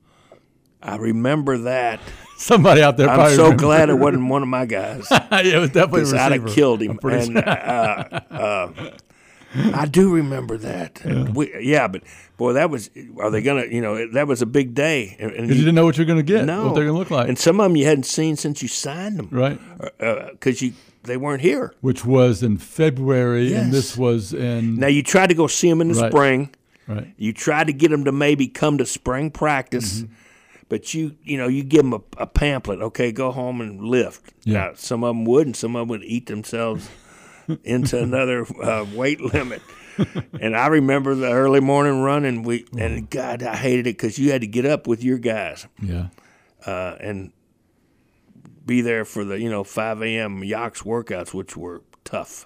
I remember that. Somebody out there I'm probably so remembers. glad it wasn't one of my guys. Yeah, it was definitely a Because receiver. I'd have killed him. I'm pretty And, sure. uh, uh, I do remember that. Yeah. We, yeah, but boy, that was. Are they gonna? You know, that was a big day. And, and Because you didn't know what you're going to get, no, what they're going to look like. And some of them you hadn't seen since you signed them, Right. Because uh, you they weren't here. Which was in February, Yes. and this was in. Now you tried to go see them in the Right. spring. Right. You tried to get them to maybe come to spring practice. Mm-hmm. But you, you know, you give them a, a pamphlet. Okay, go home and lift. Yeah. Now, some of them would, and some of them would eat themselves into another uh, weight limit. And I remember the early morning run, and we, and God, I hated it because you had to get up with your guys Yeah. uh, and be there for the, you know, five a.m. Yox workouts, which were tough,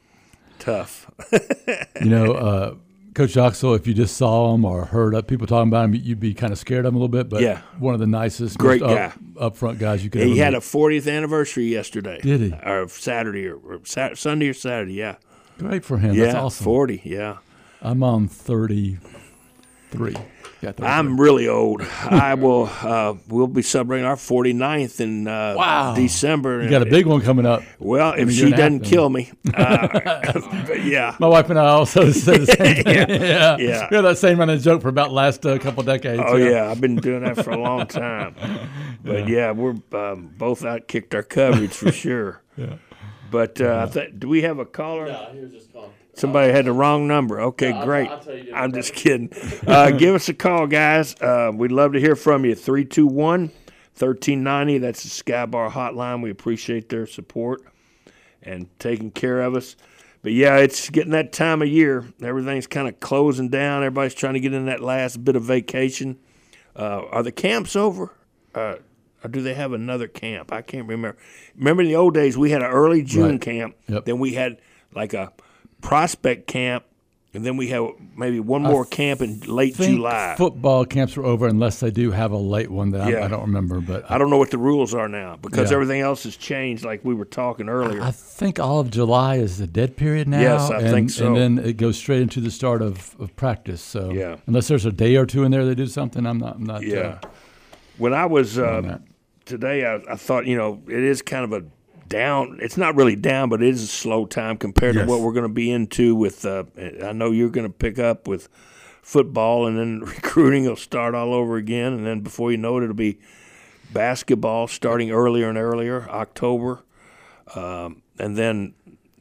tough. You know, uh, Coach Oxel, if you just saw him or heard up people talking about him, you'd be kind of scared of him a little bit. But Yeah. one of the nicest, Great most guy. up, upfront guys you could He ever had meet. a fortieth anniversary yesterday. Did he? Or Saturday, or, or Sat- Sunday or Saturday, yeah. Great for him. Yeah, That's awesome. forty, yeah. I'm on thirty-three. Yeah, thirty-three. I'm really old. I will. Uh, we'll be celebrating our forty-ninth in uh, Wow. December. You got a big one coming up. Well, in if a year she and a half doesn't then. kill me, uh, but yeah, My wife and I also said the same thing. yeah. yeah. We had that same kind of joke for about the last uh, couple of decades. oh yeah, I've been doing that for a long time. But yeah, we're um, both outkicked our coverage for sure. Yeah. But uh, I th- do we have a caller? No, he was just calling. Somebody had the wrong number. Okay, No, I'll- great. I'll tell you I'm just kidding. Uh, give us a call, guys. Uh, we'd love to hear from you. three two one, one three nine zero. That's the Sky Bar hotline. We appreciate their support and taking care of us. But, yeah, it's getting that time of year. Everything's kind of closing down. Everybody's trying to get in that last bit of vacation. Uh, are the camps over? Uh, or do they have another camp? I can't remember. Remember in the old days we had an early June Right. camp. Yep. Then we had like a prospect camp, and then we have maybe one more camp in late think July. football camps are over unless they do have a late one that Yeah. I, I don't remember. But I don't know what the rules are now because Yeah. everything else has changed, like we were talking earlier. I think all of July is the dead period now. Yes, I and, think so. And then it goes straight into the start of, of practice. So Yeah. unless there's a day or two in there they do something, I'm not. I'm not yeah. Uh, When I was on uh, that. today, I, I thought, you know, it is kind of a down. It's not really down, but it is a slow time compared Yes. to what we're going to be into with. Uh, I know you're going to pick up with football, and then recruiting will start all over again, and then before you know it, it'll be basketball starting earlier and earlier, October, um, and then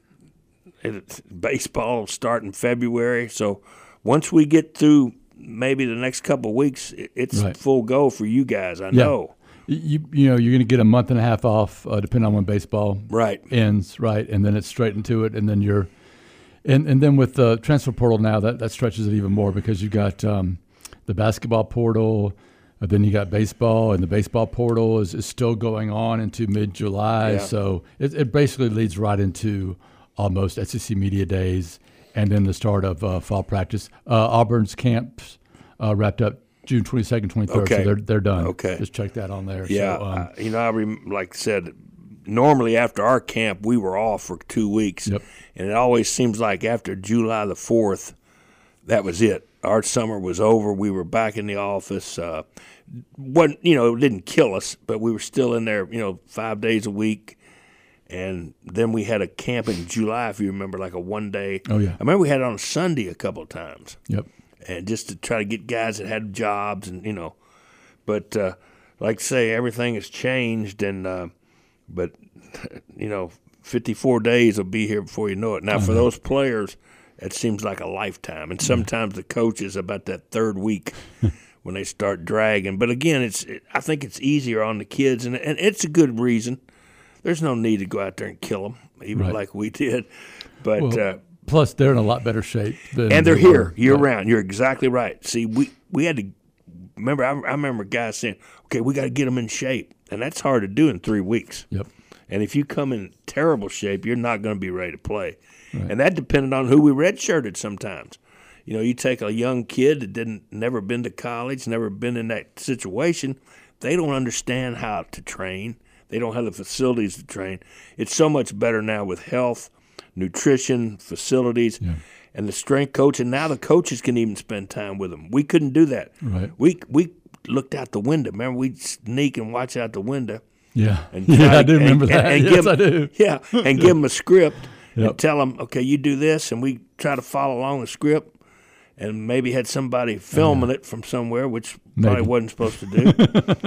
it, baseball will start in February. So once we get through maybe the next couple of weeks, it, it's Right. full go for you guys. I Yeah. know. You you know you're going to get a month and a half off uh, depending on when baseball Right. ends, right, and then it's straight into it, and then you're, and and then with the transfer portal now that, that stretches it even more because you got um, the basketball portal, uh, then you got baseball, and the baseball portal is, is still going on into mid July, Yeah. so it, it basically leads right into almost S E C media days and then the start of uh, fall practice. Uh, Auburn's camps uh, wrapped up June twenty-second, twenty-third, Okay. so they're they're done. Okay. Just check that on there. Yeah, So, um, uh, you know, I rem- like I said, normally after our camp, we were off for two weeks. Yep. And it always seems like after July the fourth, that was it. Our summer was over. We were back in the office. Uh, wasn't, you know, it didn't kill us, but we were still in there, you know, five days a week. And then we had a camp in July, if you remember, like a one day. Oh, yeah. I remember we had it on a Sunday a couple of times. Yep. And just to try to get guys that had jobs and, you know. But uh, like I say, everything has changed. And uh, but, you know, fifty-four days will be here before you know it. Now, Uh-huh. for those players, it seems like a lifetime. And sometimes the coaches about that third week when they start dragging. But, again, it's it, I think it's easier on the kids, and, and it's a good reason. There's no need to go out there and kill them, even Right. like we did. But Well, uh, plus, they're in a lot better shape. Than and they're they here were. year Right. round. You're exactly right. See, we, we had to remember. I, I remember guys saying, "Okay, we got to get them in shape," and that's hard to do in three weeks. Yep. And if you come in terrible shape, you're not going to be ready to play. Right. And that depended on who we redshirted sometimes. You know, you take a young kid that didn't never been to college, never been in that situation, they don't understand how to train. They don't have the facilities to train. It's so much better now with health, nutrition, facilities, Yeah. and the strength coach. And now the coaches can even spend time with them. We couldn't do that. Right. We we looked out the window. Remember, we'd sneak and watch out the window. Yeah. And yeah, try I to- do remember and- that. and- and yes, give 'em- I do. Yeah, and give them a script Yep. and tell them, okay, you do this, and we try to follow along the script. And maybe had somebody filming it from somewhere, which probably Maybe. wasn't supposed to do.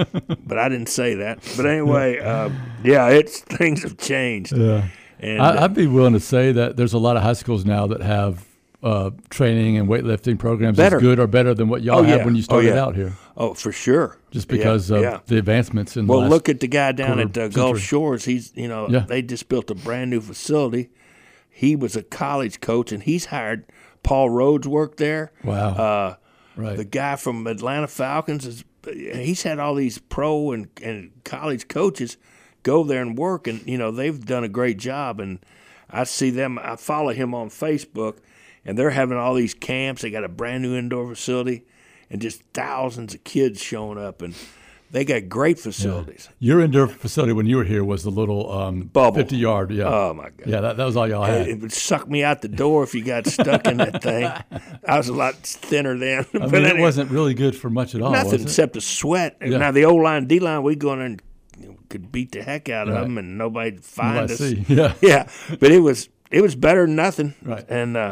But I didn't say that. But anyway, uh, yeah, it's things have changed. Yeah. And I, uh, I'd be willing to say that there's a lot of high schools now that have uh, training and weightlifting programs Better. as good or better than what y'all Oh, had yeah. when you Oh, started yeah. out here, oh, for sure, just Yeah, because of yeah. the advancements in Well, the last look at the guy down quarter at uh, Gulf century. Shores. He's, you know, Yeah. they just built a brand new facility. He was a college coach, and he's hired Paul Rhodes worked there. Wow. Uh, Right. The guy from Atlanta Falcons is. He's had all these pro and, and college coaches go there and work, and you know they've done a great job. And I see them. I follow him on Facebook, and they're having all these camps. They got a brand new indoor facility, and just thousands of kids showing up, and they got great facilities. Your indoor facility when you were here was the little um, Bubble. fifty yard. Yeah. Oh my God! Yeah, that, that was all y'all had. It, it would suck me out the door if you got stuck in that thing. I was a lot thinner then. I But mean, it anyway, wasn't really good for much at all. nothing was it? except a sweat. Yeah. Now the O line, D line, we go in there and you know, could beat the heck out of Right. them, and nobody'd find Nobody us. see. Yeah. Yeah, but it was it was better than nothing. Right. And uh,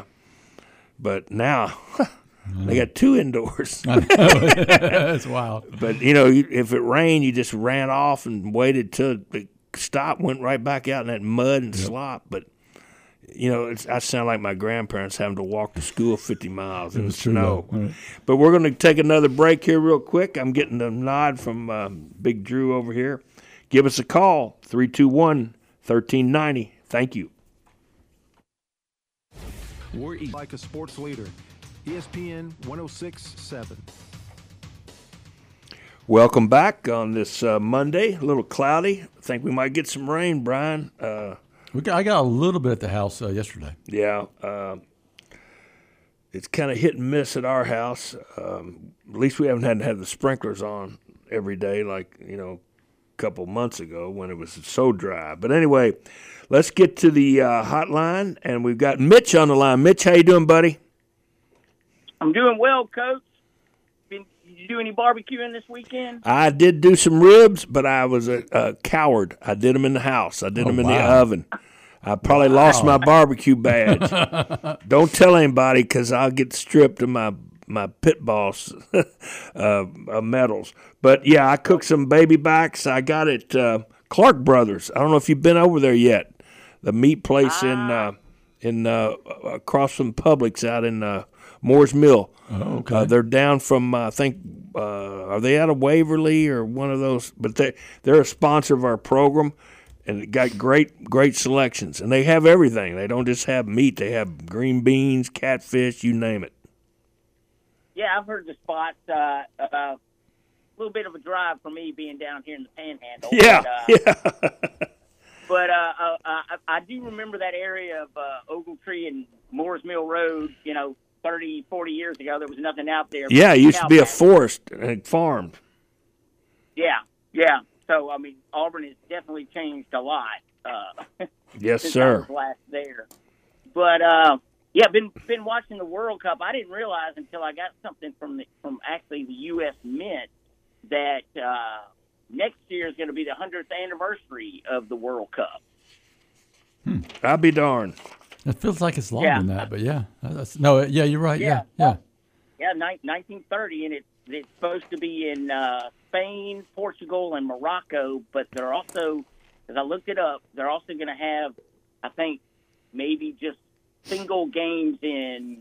but now they got two indoors. That's wild. But you know, you- if it rained, you just ran off and waited till it stopped, went right back out in that mud and slop. But you know, it's, I sound like my grandparents having to walk to school fifty miles in the was true, snow. though. Right. But we're going to take another break here real quick. I'm getting a nod from uh, Big Drew over here. Give us a call, three two one, one three nine zero. Thank you. We're like a sports leader. E S P N one oh six point seven. Welcome back on this uh, Monday. A little cloudy. I think we might get some rain, Brian. Uh, We got, I got a little bit at the house uh, yesterday. yeah. Uh, it's kind of hit and miss at our house. Um, at least we haven't had to have the sprinklers on every day like, you know, a couple months ago when it was so dry. But anyway, let's get to the uh, hotline, and we've got Mitch on the line. Mitch, how you doing, buddy? I'm doing well, Coach. Been, did you do any barbecuing this weekend? I did do some ribs, but I was a, a coward. I did them in the house. I did Oh, them in the wow. oven. I probably lost my barbecue badge. Don't tell anybody because I'll get stripped of my my pit boss uh, uh, medals. But yeah, I cooked some baby backs. I got it uh, Clark Brothers. I don't know if you've been over there yet. The meat place in uh, in uh, across from Publix out in uh, Moore's Mill. Oh, okay. Uh, they're down from uh, I think uh, are they out of Waverly or one of those? But they they're a sponsor of our program, and it got great great selections. And they have everything. They don't just have meat. They have green beans, catfish, you name it. Yeah, I've heard the spot. Uh, uh, a little bit of a drive for me being down here in the Panhandle. Yeah, but, uh, yeah. but uh, uh, I, I do remember that area of uh, Ogletree and Moores Mill Road, you know, thirty, forty years ago. There was nothing out there. Yeah, it used to be a forest and farm. Yeah, yeah. So, I mean, Auburn has definitely changed a lot. Uh, yes, since sir. I was last there. But, uh, yeah, been been watching the World Cup. I didn't realize until I got something from the, from actually the U S Mint that uh, next year is going to be the hundredth anniversary of the World Cup. Hmm. I'll be darned. It feels like it's longer Yeah. than that, but yeah. That's, no, yeah, you're right. Yeah, Yeah. yeah. Yeah, ni- nineteen thirty, and it's it's supposed to be in uh, Spain, Portugal, and Morocco. But they're also, as I looked it up, they're also going to have, I think, maybe just single games in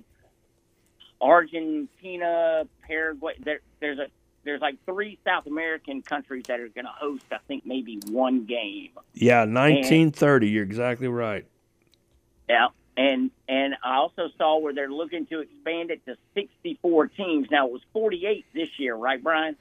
Argentina, Paraguay. There, there's a there's like three South American countries that are going to host, I think, maybe one game. Yeah, nineteen thirty. And, you're exactly right. Yeah. And and I also saw where they're looking to expand it to sixty-four teams. Now, it was forty-eight this year, right, Brian?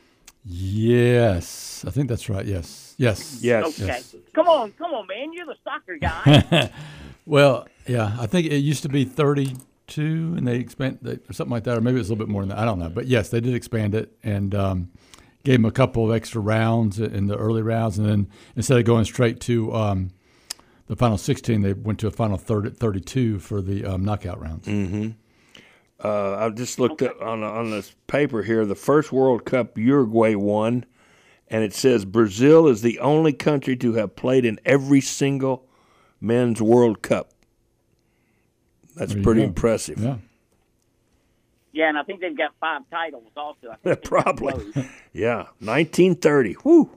Yes. I think that's right. Yes. Yes. Yes. Okay. Yes. Come on, come on, man. You're the soccer guy. Well, yeah, I think it used to be thirty-two, and they expand they, or something like that, or maybe it was a little bit more than that. I don't know. But, yes, they did expand it and um, gave them a couple of extra rounds in the early rounds. And then instead of going straight to um, – the final sixteen, they went to a final thirty-two for the um, knockout rounds. Mm-hmm. Uh, I just looked at on on this paper here. The first World Cup, Uruguay won, and it says Brazil is the only country to have played in every single men's World Cup. That's pretty go. impressive. Yeah. Yeah, and I think they've got five titles also. I think Probably. Yeah, nineteen thirty. Whew.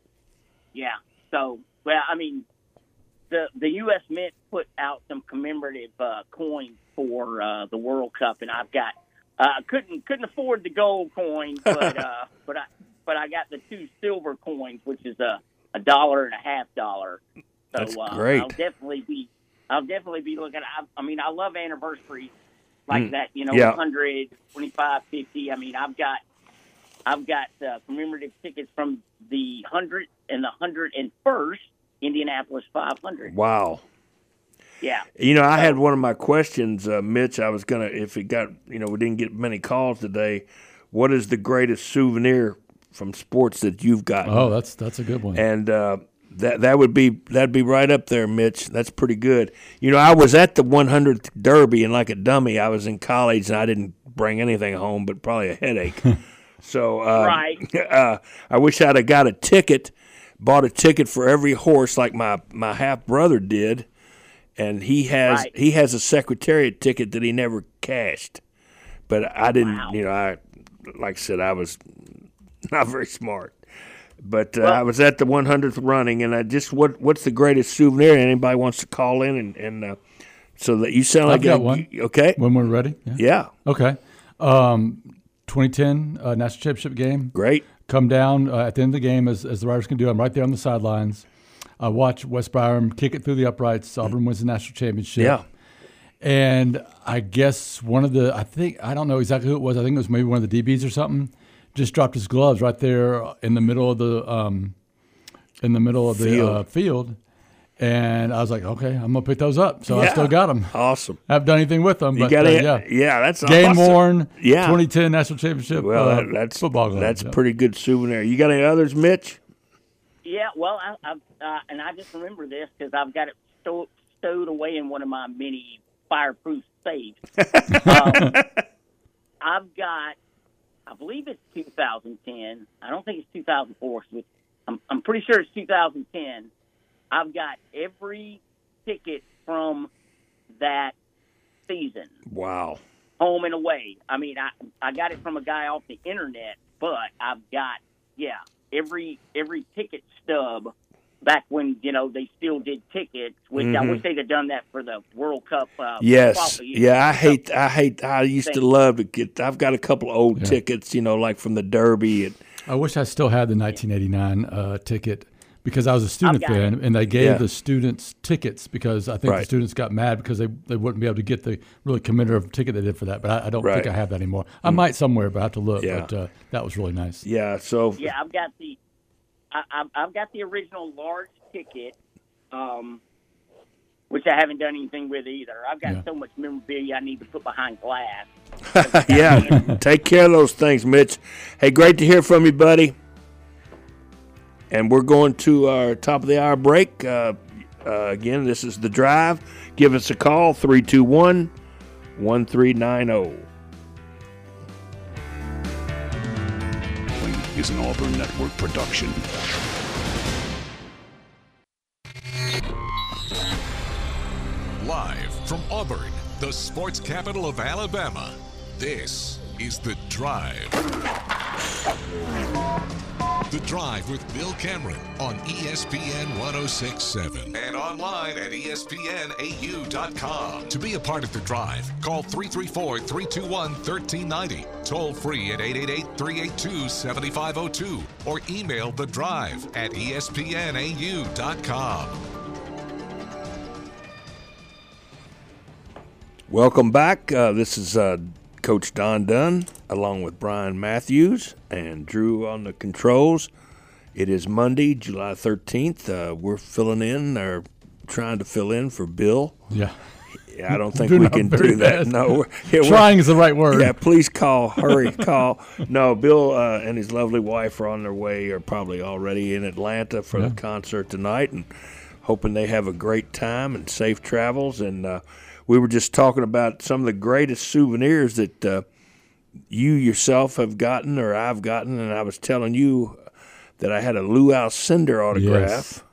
Yeah. So, well, I mean, the the U S Mint put out some commemorative uh, coins for uh, the World Cup, and I've got uh, couldn't couldn't afford the gold coin, but uh, but I but I got the two silver coins, which is a a dollar and a half dollar. So That's uh, great. I'll definitely be I'll definitely be looking. I, I mean, I love anniversaries like Mm. that. You know, Yeah. one hundred, twenty-five, fifty. I mean, I've got I've got uh, commemorative tickets from the hundredth and the hundred and first Indianapolis five hundred. Wow. Yeah. You know, I had one of my questions, uh, Mitch. I was gonna, if it got, you know, we didn't get many calls today. What is the greatest souvenir from sports that you've gotten? Oh, that's that's a good one. And uh, that that would be that'd be right up there, Mitch. That's pretty good. You know, I was at the one hundredth Derby, and like a dummy, I was in college, and I didn't bring anything home, but probably a headache. so, uh, Right. uh, I wish I'd have got a ticket. Bought a ticket for every horse like my, my half brother did, and he has Right. he has a Secretariat ticket that he never cashed. But I didn't, Wow. you know, I like I said, I was not very smart. But uh, Well- I was at the one hundredth running, and I just what what's the greatest souvenir? Anybody wants to call in and, and uh, so that you sound I've like got a, one. Okay, When we're ready. Yeah. yeah, Okay. Um, twenty ten uh, national championship game. great. Come down uh, at the end of the game, as, as the writers can do. I'm right there on the sidelines. I watch West Byram kick it through the uprights. Auburn wins the national championship. Yeah. And I guess one of the, I think, I don't know exactly who it was. I think it was maybe one of the D Bs or something. Just dropped his gloves right there in the middle of the, um, in the middle of the Field. uh, field. And I was like, okay, I'm gonna pick those up. So I Yeah. still got them. Awesome. I haven't done anything with them. You but got uh, it? yeah. Yeah, that's Game awesome. worn. Yeah. twenty ten national championship. Well, uh, that, that's football gloves. That's yeah. a pretty good souvenir. You got any others, Mitch? Yeah, well, I, I, uh, and I just remember this because I've got it stow, stowed away in one of my mini fireproof safes. um, I've got, I believe it's two thousand ten. I don't think it's two thousand four. So it's, I'm, I'm pretty sure it's two thousand ten. I've got every ticket from that season, Wow. home and away. I mean, I I got it from a guy off the internet, but I've got, yeah, every every ticket stub back when, you know, they still did tickets, which I Mhm. wish they'd have done that for the World Cup. Uh, Yes. qualifying. Yeah, I hate I hate I used to Thank- love to get I've got a couple of old Yeah. tickets, you know, like from the Derby and I wish I still had the nineteen eighty-nine uh, ticket because I was a student I've got then, and they gave Yeah. the students tickets because I think the Right. students got mad because they, they wouldn't be able to get the really commemorative ticket they did for that. But I, I don't Right. think I have that anymore. I might somewhere, but I have to look. Yeah. But uh, that was really nice. yeah, so Yeah, I've got the, I, I've, I've got the original large ticket, um, which I haven't done anything with either. I've got Yeah. so much memorabilia I need to put behind glass. Yeah, take care of those things, Mitch. Hey, great to hear from you, buddy. And we're going to our top of the hour break. Uh, uh, again, this is The Drive. Give us a call, three two one, one three nine zero. Is an Auburn Network production. Live from Auburn, the sports capital of Alabama, this is The Drive. The Drive with Bill Cameron on E S P N one oh six point seven and online at E S P N A U dot com. To be a part of The Drive, call three three four, three two one, one three nine zero, toll free at eight eight eight, three eight two, seven five zero two, or email The Drive at E S P N A U dot com. Welcome back. Uh, this is uh, Coach Don Dunn, along with Brian Matthews and Drew on the controls. It is Monday, July thirteenth. Uh, we're filling in, or trying to fill in for Bill. Yeah. I don't think Do we not can very do that. fast. No, we're, yeah, we're- Trying is the right word. Yeah, please call. Hurry, call. No, Bill uh, and his lovely wife are on their way, or probably already in Atlanta for Yeah. the concert tonight, and hoping they have a great time and safe travels. And uh, we were just talking about some of the greatest souvenirs that uh, you yourself have gotten, or I've gotten, and I was telling you that I had a Lou Alcindor autograph. Yes.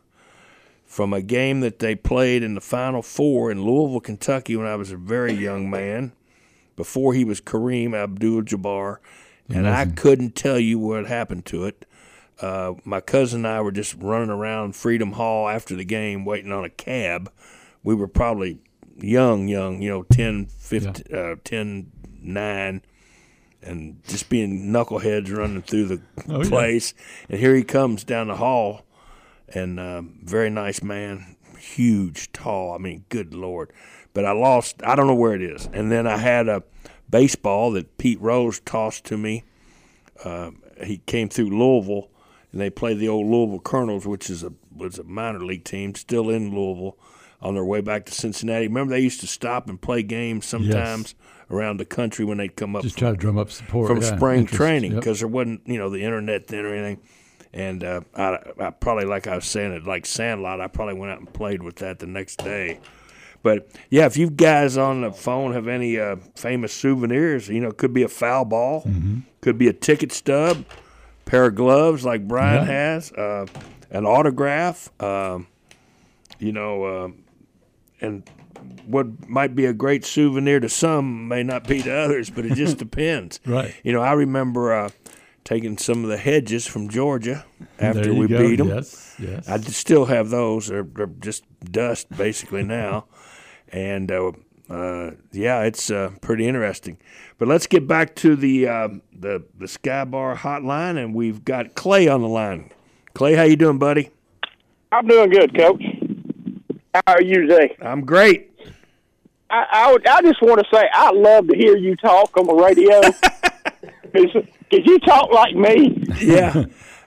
From a game that they played in the Final Four in Louisville, Kentucky, when I was a very young man, before he was Kareem Abdul-Jabbar, and I Amazing. couldn't tell you what happened to it. Uh, my cousin and I were just running around Freedom Hall after the game waiting on a cab. We were probably young, young, you know, ten, fifteen, yeah. uh, ten, nine, and just being knuckleheads running through the Oh, place. Yeah. And here he comes down the hall. And uh, very nice man, huge, tall. I mean, good Lord. But I lost, I don't know where it is. And then I had a baseball that Pete Rose tossed to me. Uh, he came through Louisville, and they played the old Louisville Colonels, which is a was a minor league team, still in Louisville, on their way back to Cincinnati. Remember, they used to stop and play games sometimes yes. around the country when they'd come up. Just from, try to drum up support. From yeah, spring interest. training, Yep. because there wasn't, you know, the internet then or anything. And uh, I, I probably, like I was saying, it like Sandlot, I probably went out and played with that the next day. But, yeah, if you guys on the phone have any uh, famous souvenirs, you know, it could be a foul ball, mm-hmm. could be a ticket stub, pair of gloves like Brian yeah. has, uh, an autograph, uh, you know, uh, and what might be a great souvenir to some may not be to others, but it just depends. Right. You know, I remember uh, – taking some of the hedges from Georgia after we go. beat them. Yes, yes. I still have those. They're, they're just dust basically now. And, uh, uh, yeah, it's uh, pretty interesting. But let's get back to the, uh, the the Sky Bar hotline, and we've got Clay on the line. Clay, how you doing, buddy? I'm doing good, Coach. How are you today? I'm great. I, I, would, I just want to say I love to hear you talk on the radio. Because you talk like me. Yeah.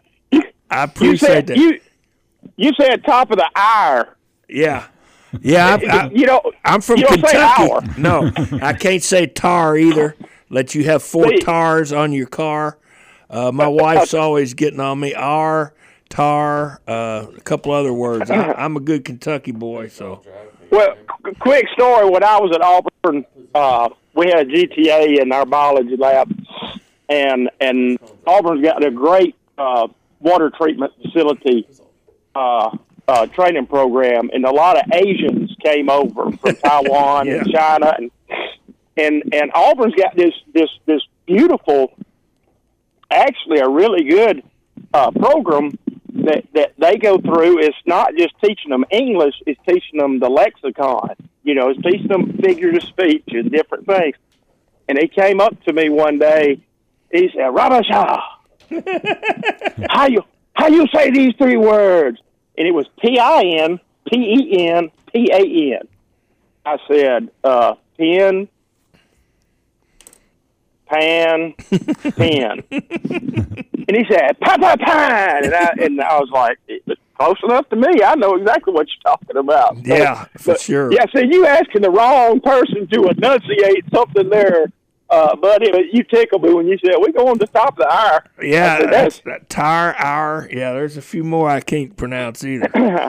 I appreciate you said, that. You, you said top of the hour. Yeah. Yeah. I, I, you know, I'm from you don't Kentucky. Say hour. No, I can't say tar either. Let you have four See, tars on your car. Uh, my wife's always getting on me. R, tar, uh, a couple other words. I, I'm a good Kentucky boy, so. Well, qu- quick story. When I was at Auburn, uh, we had a G T A in our biology lab. And and Auburn's got a great uh, water treatment facility uh, uh, training program, and a lot of Asians came over from Taiwan yeah. and China, and and and Auburn's got this this this beautiful, actually a really good uh, program that that they go through. It's not just teaching them English; it's teaching them the lexicon. You know, it's teaching them figures of speech and different things. And he came up to me one day. He said, Rabasha, how you how you say these three words? And it was P I N, P E N, P A N. I said, uh, pen, pan, pen. And he said, pa pa pan. And I, and I was like, close enough to me. I know exactly what you're talking about. Yeah, but, for but, sure. Yeah, see, you asking the wrong person to enunciate something there, uh, buddy. But you tickled me when you said, we're going to the top of the hour. Yeah, said, that's, that tire hour. Yeah, there's a few more I can't pronounce either.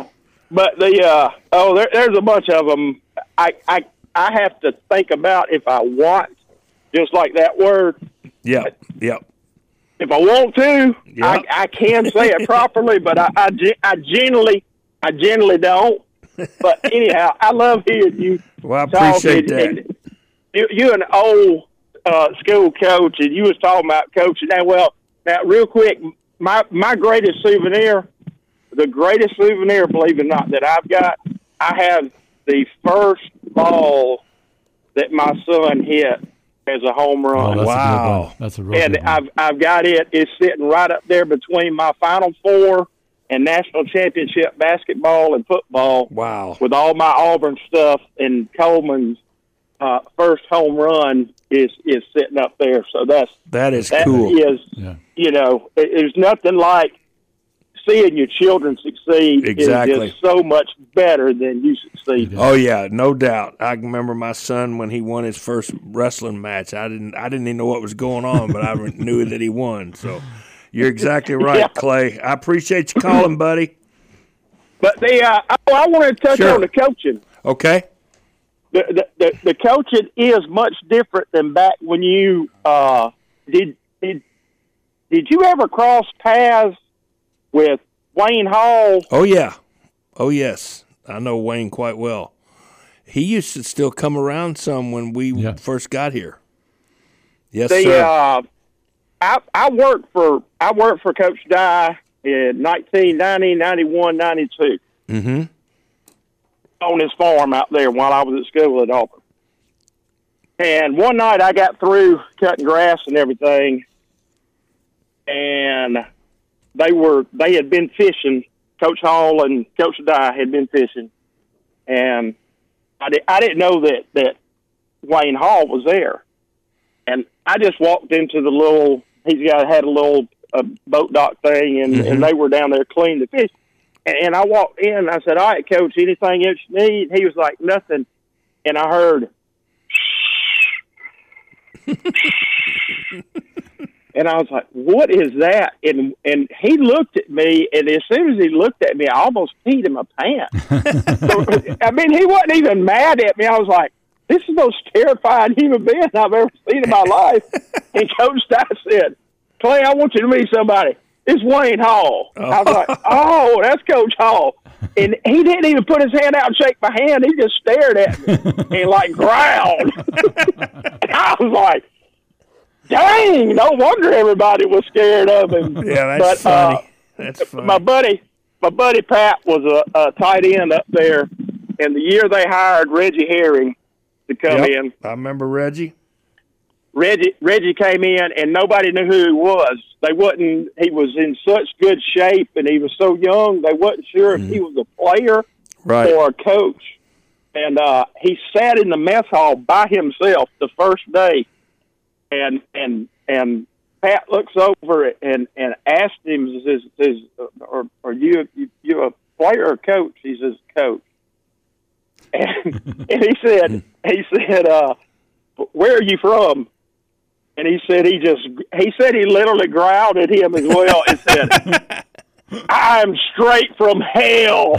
But the, uh, oh, there, there's a bunch of them. I, I, I have to think about if I want, just like that word. Yeah, yeah. If I want to, Yep. I, I can say it properly, but I, I, I generally, I generally don't. But anyhow, I love hearing you. Well, I talk, appreciate and, that. and you, you're an old uh, school coach, and you was talking about coaching. Now, well, now, real quick, my my greatest souvenir, the greatest souvenir, believe it or not, that I've got, I have the first ball that my son hit as a home run. Oh, that's Wow. a good one. That's a real And good one. I've I've got it. It's sitting right up there between my Final Four and national championship basketball and football. Wow. With all my Auburn stuff, and Coleman's uh, first home run is is sitting up there. So that's That is that cool. is Yeah. you know it, there's nothing like seeing your children succeed. Exactly. Is just so much better than you succeed. Oh yeah, no doubt. I remember my son when he won his first wrestling match. I didn't, I didn't even know what was going on, but I knew that he won. So you're exactly right, Yeah. Clay. I appreciate you calling, buddy. But the uh, oh, I want to touch Sure. on the coaching. Okay. The, the the the coaching is much different than back when you uh, did did did you ever cross paths with Wayne Hall? Oh yeah. Oh yes. I know Wayne quite well. He used to still come around some when we Yeah. first got here. Yes, The sir. uh, I I worked for I worked for Coach Dye in nineteen ninety, ninety-one, ninety-two mm-hmm. on his farm out there while I was at school at Auburn. And one night I got through cutting grass and everything, and they were they had been fishing. Coach Hall and Coach Dye had been fishing, and I, di- I didn't know that, that Wayne Hall was there. And I just walked into the little, he's got had a little uh, boat dock thing, and, Mhm. and they were down there cleaning the fish. And, and I walked in, and I said, all right, Coach, anything else you need? He was like, nothing. And I heard, and I was like, what is that? And and he looked at me, and as soon as he looked at me, I almost peed in my pants. So, I mean, he wasn't even mad at me. I was like, this is the most terrifying human being I've ever seen in my life. And Coach Dye said, Clay, I want you to meet somebody. It's Wayne Hall. I was like, oh, that's Coach Hall. And he didn't even put his hand out and shake my hand. He just stared at me and, like, growled. And I was like, dang, no wonder everybody was scared of him. Yeah, that's but, uh, funny. That's funny. My buddy, my buddy Pat was a, a tight end up there, and the year they hired Reggie Herring to come Yep. in, I remember Reggie. Reggie Reggie came in, and nobody knew who he was. They wasn't. He was in such good shape, and he was so young. They wasn't sure Mhm. if he was a player Right. or a coach. And uh, he sat in the mess hall by himself the first day, and and and Pat looks over and and asked him, "Says, says, are, are you you you a player or coach?" He says, "Coach." And, and he said, he said, uh, "Where are you from?" And he said he just he said he literally growled at him as well and said, "I'm straight from hell."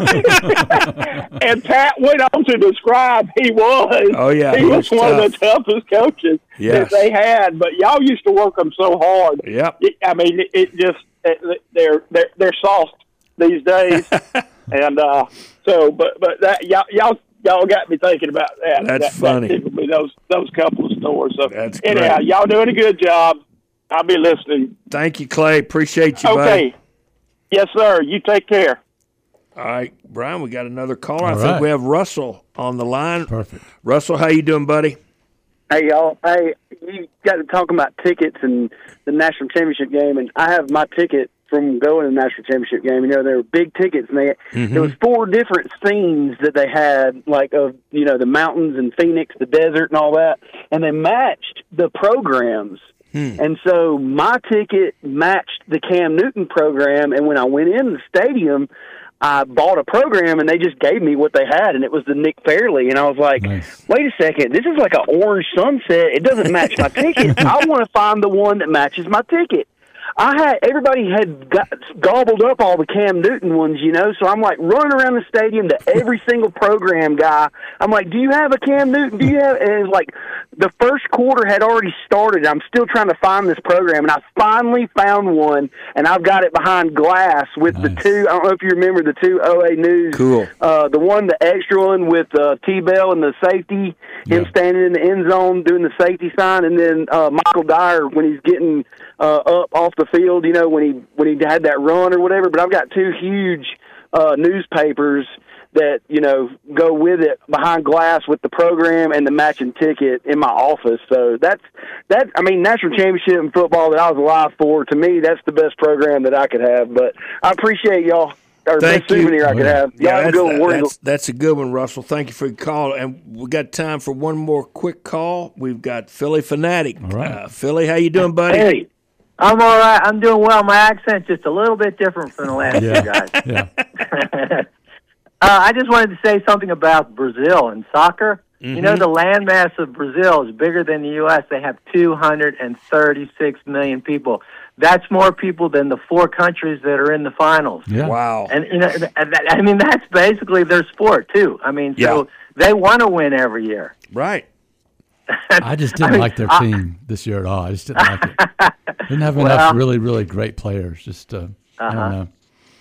And Pat went on to describe he was. Oh, yeah, he he was, was one of the tough. toughest coaches Yes. that they had. But y'all used to work them so hard. Yep. It, I mean, it, it just it, they're they're they're soft these days. And uh, so, but but that y'all y'all y'all got me thinking about that. That's that, funny. That tickled me, those those couple of stories. So That's anyhow, great. y'all doing a good job. I'll be listening. Thank you, Clay. Appreciate you, Okay. buddy. Yes, sir. You take care. All right, Brian, we got another caller. I All think right. we have Russell on the line. Perfect. Russell, how you doing, buddy? Hey, y'all. Hey, you got to talk about tickets and the national championship game, and I have my ticket from going to the national championship game. You know, there were big tickets, and they, Mhm. there was four different scenes that they had, like of you know the mountains and Phoenix, the desert, and all that, and they matched the programs. Hmm. And so my ticket matched the Cam Newton program, and when I went in the stadium, I bought a program, and they just gave me what they had, and it was the Nick Fairley. And I was like, nice. Wait a second, this is like an orange sunset. It doesn't match my ticket. I want to find the one that matches my ticket. I had everybody had got, gobbled up all the Cam Newton ones, you know. So I'm like running around the stadium to every single program guy. I'm like, "Do you have a Cam Newton? Do you have?" And it was like the first quarter had already started. I'm still trying to find this program, and I finally found one, and I've got it behind glass with nice. the two. I don't know if you remember the two O A News. Cool. Uh, the one, the extra one with uh, T-Bell and the safety, yeah. him standing in the end zone doing the safety sign, and then uh, Michael Dyer when he's getting uh, up off the field, you know, when he when he had that run or whatever. But I've got two huge uh, newspapers that, you know, go with it behind glass with the program and the matching ticket in my office. So that's that. I mean, national championship in football that I was alive for. To me, that's the best program that I could have. But I appreciate y'all. Or Thank best you. souvenir I could have. Yeah, that's, that's, that's, that's a good one, Russell. Thank you for your call. And we got time for one more quick call. We've got Philly Fanatic. All right. Uh, Philly, how you doing, buddy? Hey. I'm all right. I'm doing well. My accent's just a little bit different from the last yeah. two guys. Yeah. uh, I just wanted to say something about Brazil and soccer. Mm-hmm. You know, the landmass of Brazil is bigger than the U S They have two hundred thirty-six million people. That's more people than the four countries that are in the finals. Yeah. Wow. And, you know, I mean, that's basically their sport, too. I mean, so yeah. they want to win every year. Right. I just didn't I mean, like their team I, this year at all. I just didn't like it. Didn't have well, enough really, really great players. Just, uh, uh-huh. I don't know.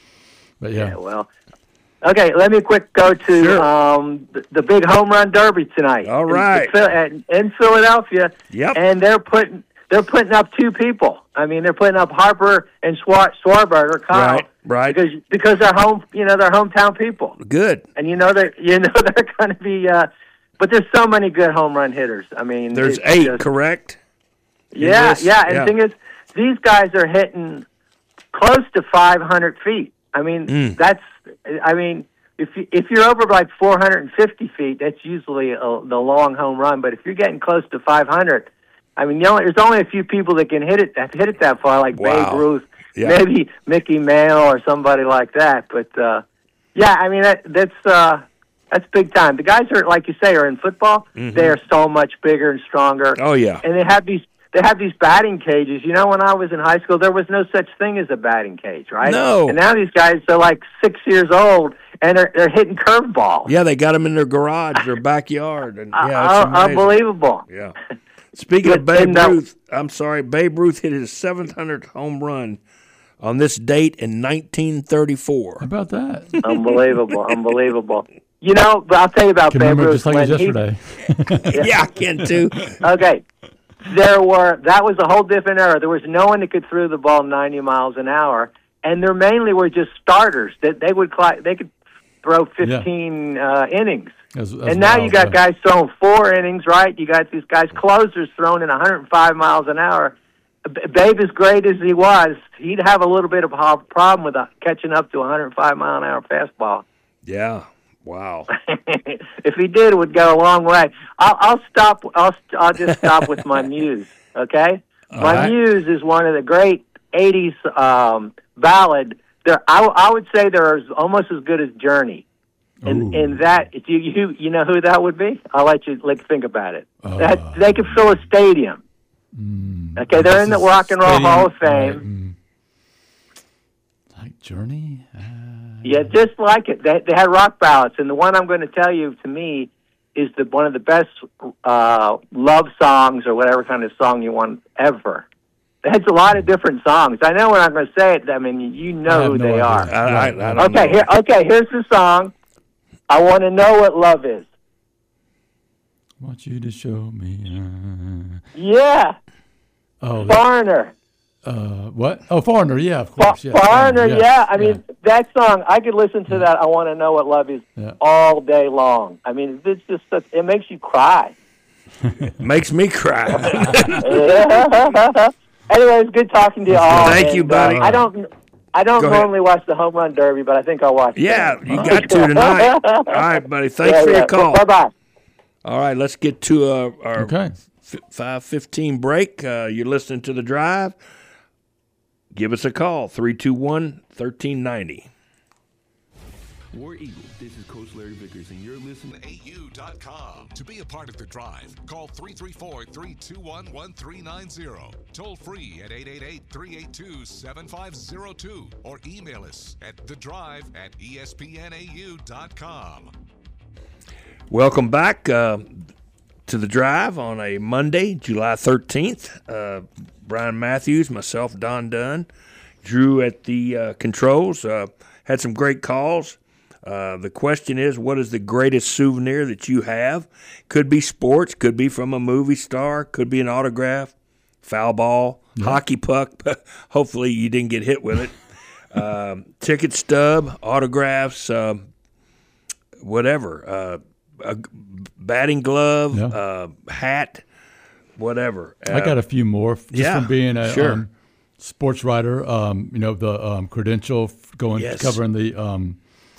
But, yeah. yeah. Well, okay, let me quick go to sure. um, the, the big home run derby tonight. All right. In, in Philadelphia. Yep. And they're putting they're putting up two people. I mean, they're putting up Harper and Swar- Swarberger, Kyle. Right, right. Because, because they're home, you know, they're hometown people. Good. And you know that you know they're going to be uh, but there's so many good home run hitters. I mean, there's eight, just, correct? Yeah, this, yeah. And yeah. the thing is, these guys are hitting close to five hundred feet. I mean, mm. that's. I mean, if you, if you're over like four hundred fifty feet, that's usually a, the long home run. But if you're getting close to five hundred, I mean, the only, there's only a few people that can hit it that hit it that far, like wow. Babe Ruth, yeah. maybe Mickey Mantle or somebody like that. But uh, yeah, I mean that that's. Uh, That's big time. The guys are, like you say, are in football. Mm-hmm. They are so much bigger and stronger. Oh yeah, and they have these they have these batting cages. You know, when I was in high school, there was no such thing as a batting cage, right? No. And now these guys are like six years old and they're they're hitting curveballs. Yeah, they got them in their garage, their backyard, and yeah, it's uh, amazing. Unbelievable. Yeah. Speaking of Babe and, uh, Ruth, I'm sorry, Babe Ruth hit his seven hundredth home run on this date in nineteen thirty-four. How about that? Unbelievable, unbelievable. You know, but I'll tell you about Babe Ruth. Just like yesterday. yeah. yeah, I can too. Okay. There were that was a whole different era. There was no one that could throw the ball ninety miles an hour, and there mainly were just starters that they would they could throw fifteen yeah. uh, innings. As, as and now wild, you got yeah. guys throwing four innings, right? You got these guys closers throwing in one hundred five miles an hour. Babe, as great as he was, he'd have a little bit of a problem with uh, catching up to a one hundred five mile an hour fastball. Yeah. Wow! If he did, it would go a long way. I'll, I'll stop. I'll I'll just stop with my muse. Okay, All my right. muse is one of the great eighties um, ballad. There, I, I would say they're as, almost as good as Journey. And in that, if you you you know who that would be? I'll let you like think about it. Uh, that they could fill a stadium. Mm, okay, they're in the Rock and Roll stadium. Hall of Fame. Right. Mm. Like Journey. Uh... Yeah, just like it. They, they had rock ballads, and the one I'm going to tell you, to me, is the one of the best uh, love songs or whatever kind of song you want ever. There's a lot of different songs. I know when I'm going to say it. I mean, you know who no they idea. are. I, I, I don't okay, know. here. Okay, here's the song. I want to know what love is. Want you to show me. Uh... Yeah. Oh, Foreigner. Uh, what? Oh, Foreigner, yeah, of course. Yeah. Foreigner, yeah. yeah. I mean, yeah. that song, I could listen to that, I Want to Know What Love Is, yeah. all day long. I mean, it's just such, it makes you cry. Makes me cry. Anyways, good talking to you all. Thank and, you, buddy. Uh, I don't I don't Go normally ahead. watch the Home Run Derby, but I think I'll watch it. Yeah, you got to tonight. All right, buddy. Thanks yeah, for yeah. your call. Bye-bye. All right, let's get to uh, our okay. five fifteen break. Uh, you're listening to The Drive. give us a call, three two one, one three nine zero. War Eagle, this is Coach Larry Vickers, and you're listening to A U dot com. To be a part of the drive, call three three four, three two one, one three nine zero. Toll free at eight eight eight, three eight two, seven five zero two or email us at the drive at E S P N A U dot com. Welcome back uh, to the drive on a Monday, July thirteenth. Uh, Brian Matthews, myself, Don Dunn, Drew at the uh, controls. Uh, had some great calls. Uh, the question is, what is the greatest souvenir that you have? Could be sports, could be from a movie star, could be an autograph, foul ball, yeah. hockey puck. Hopefully you didn't get hit with it. um, ticket stub, autographs, uh, whatever. Uh, a batting glove, yeah. uh, hat, whatever. Uh, I got a few more just yeah, from being a sure. um, sports writer. Um, you know, the um, credential going yes. covering the um,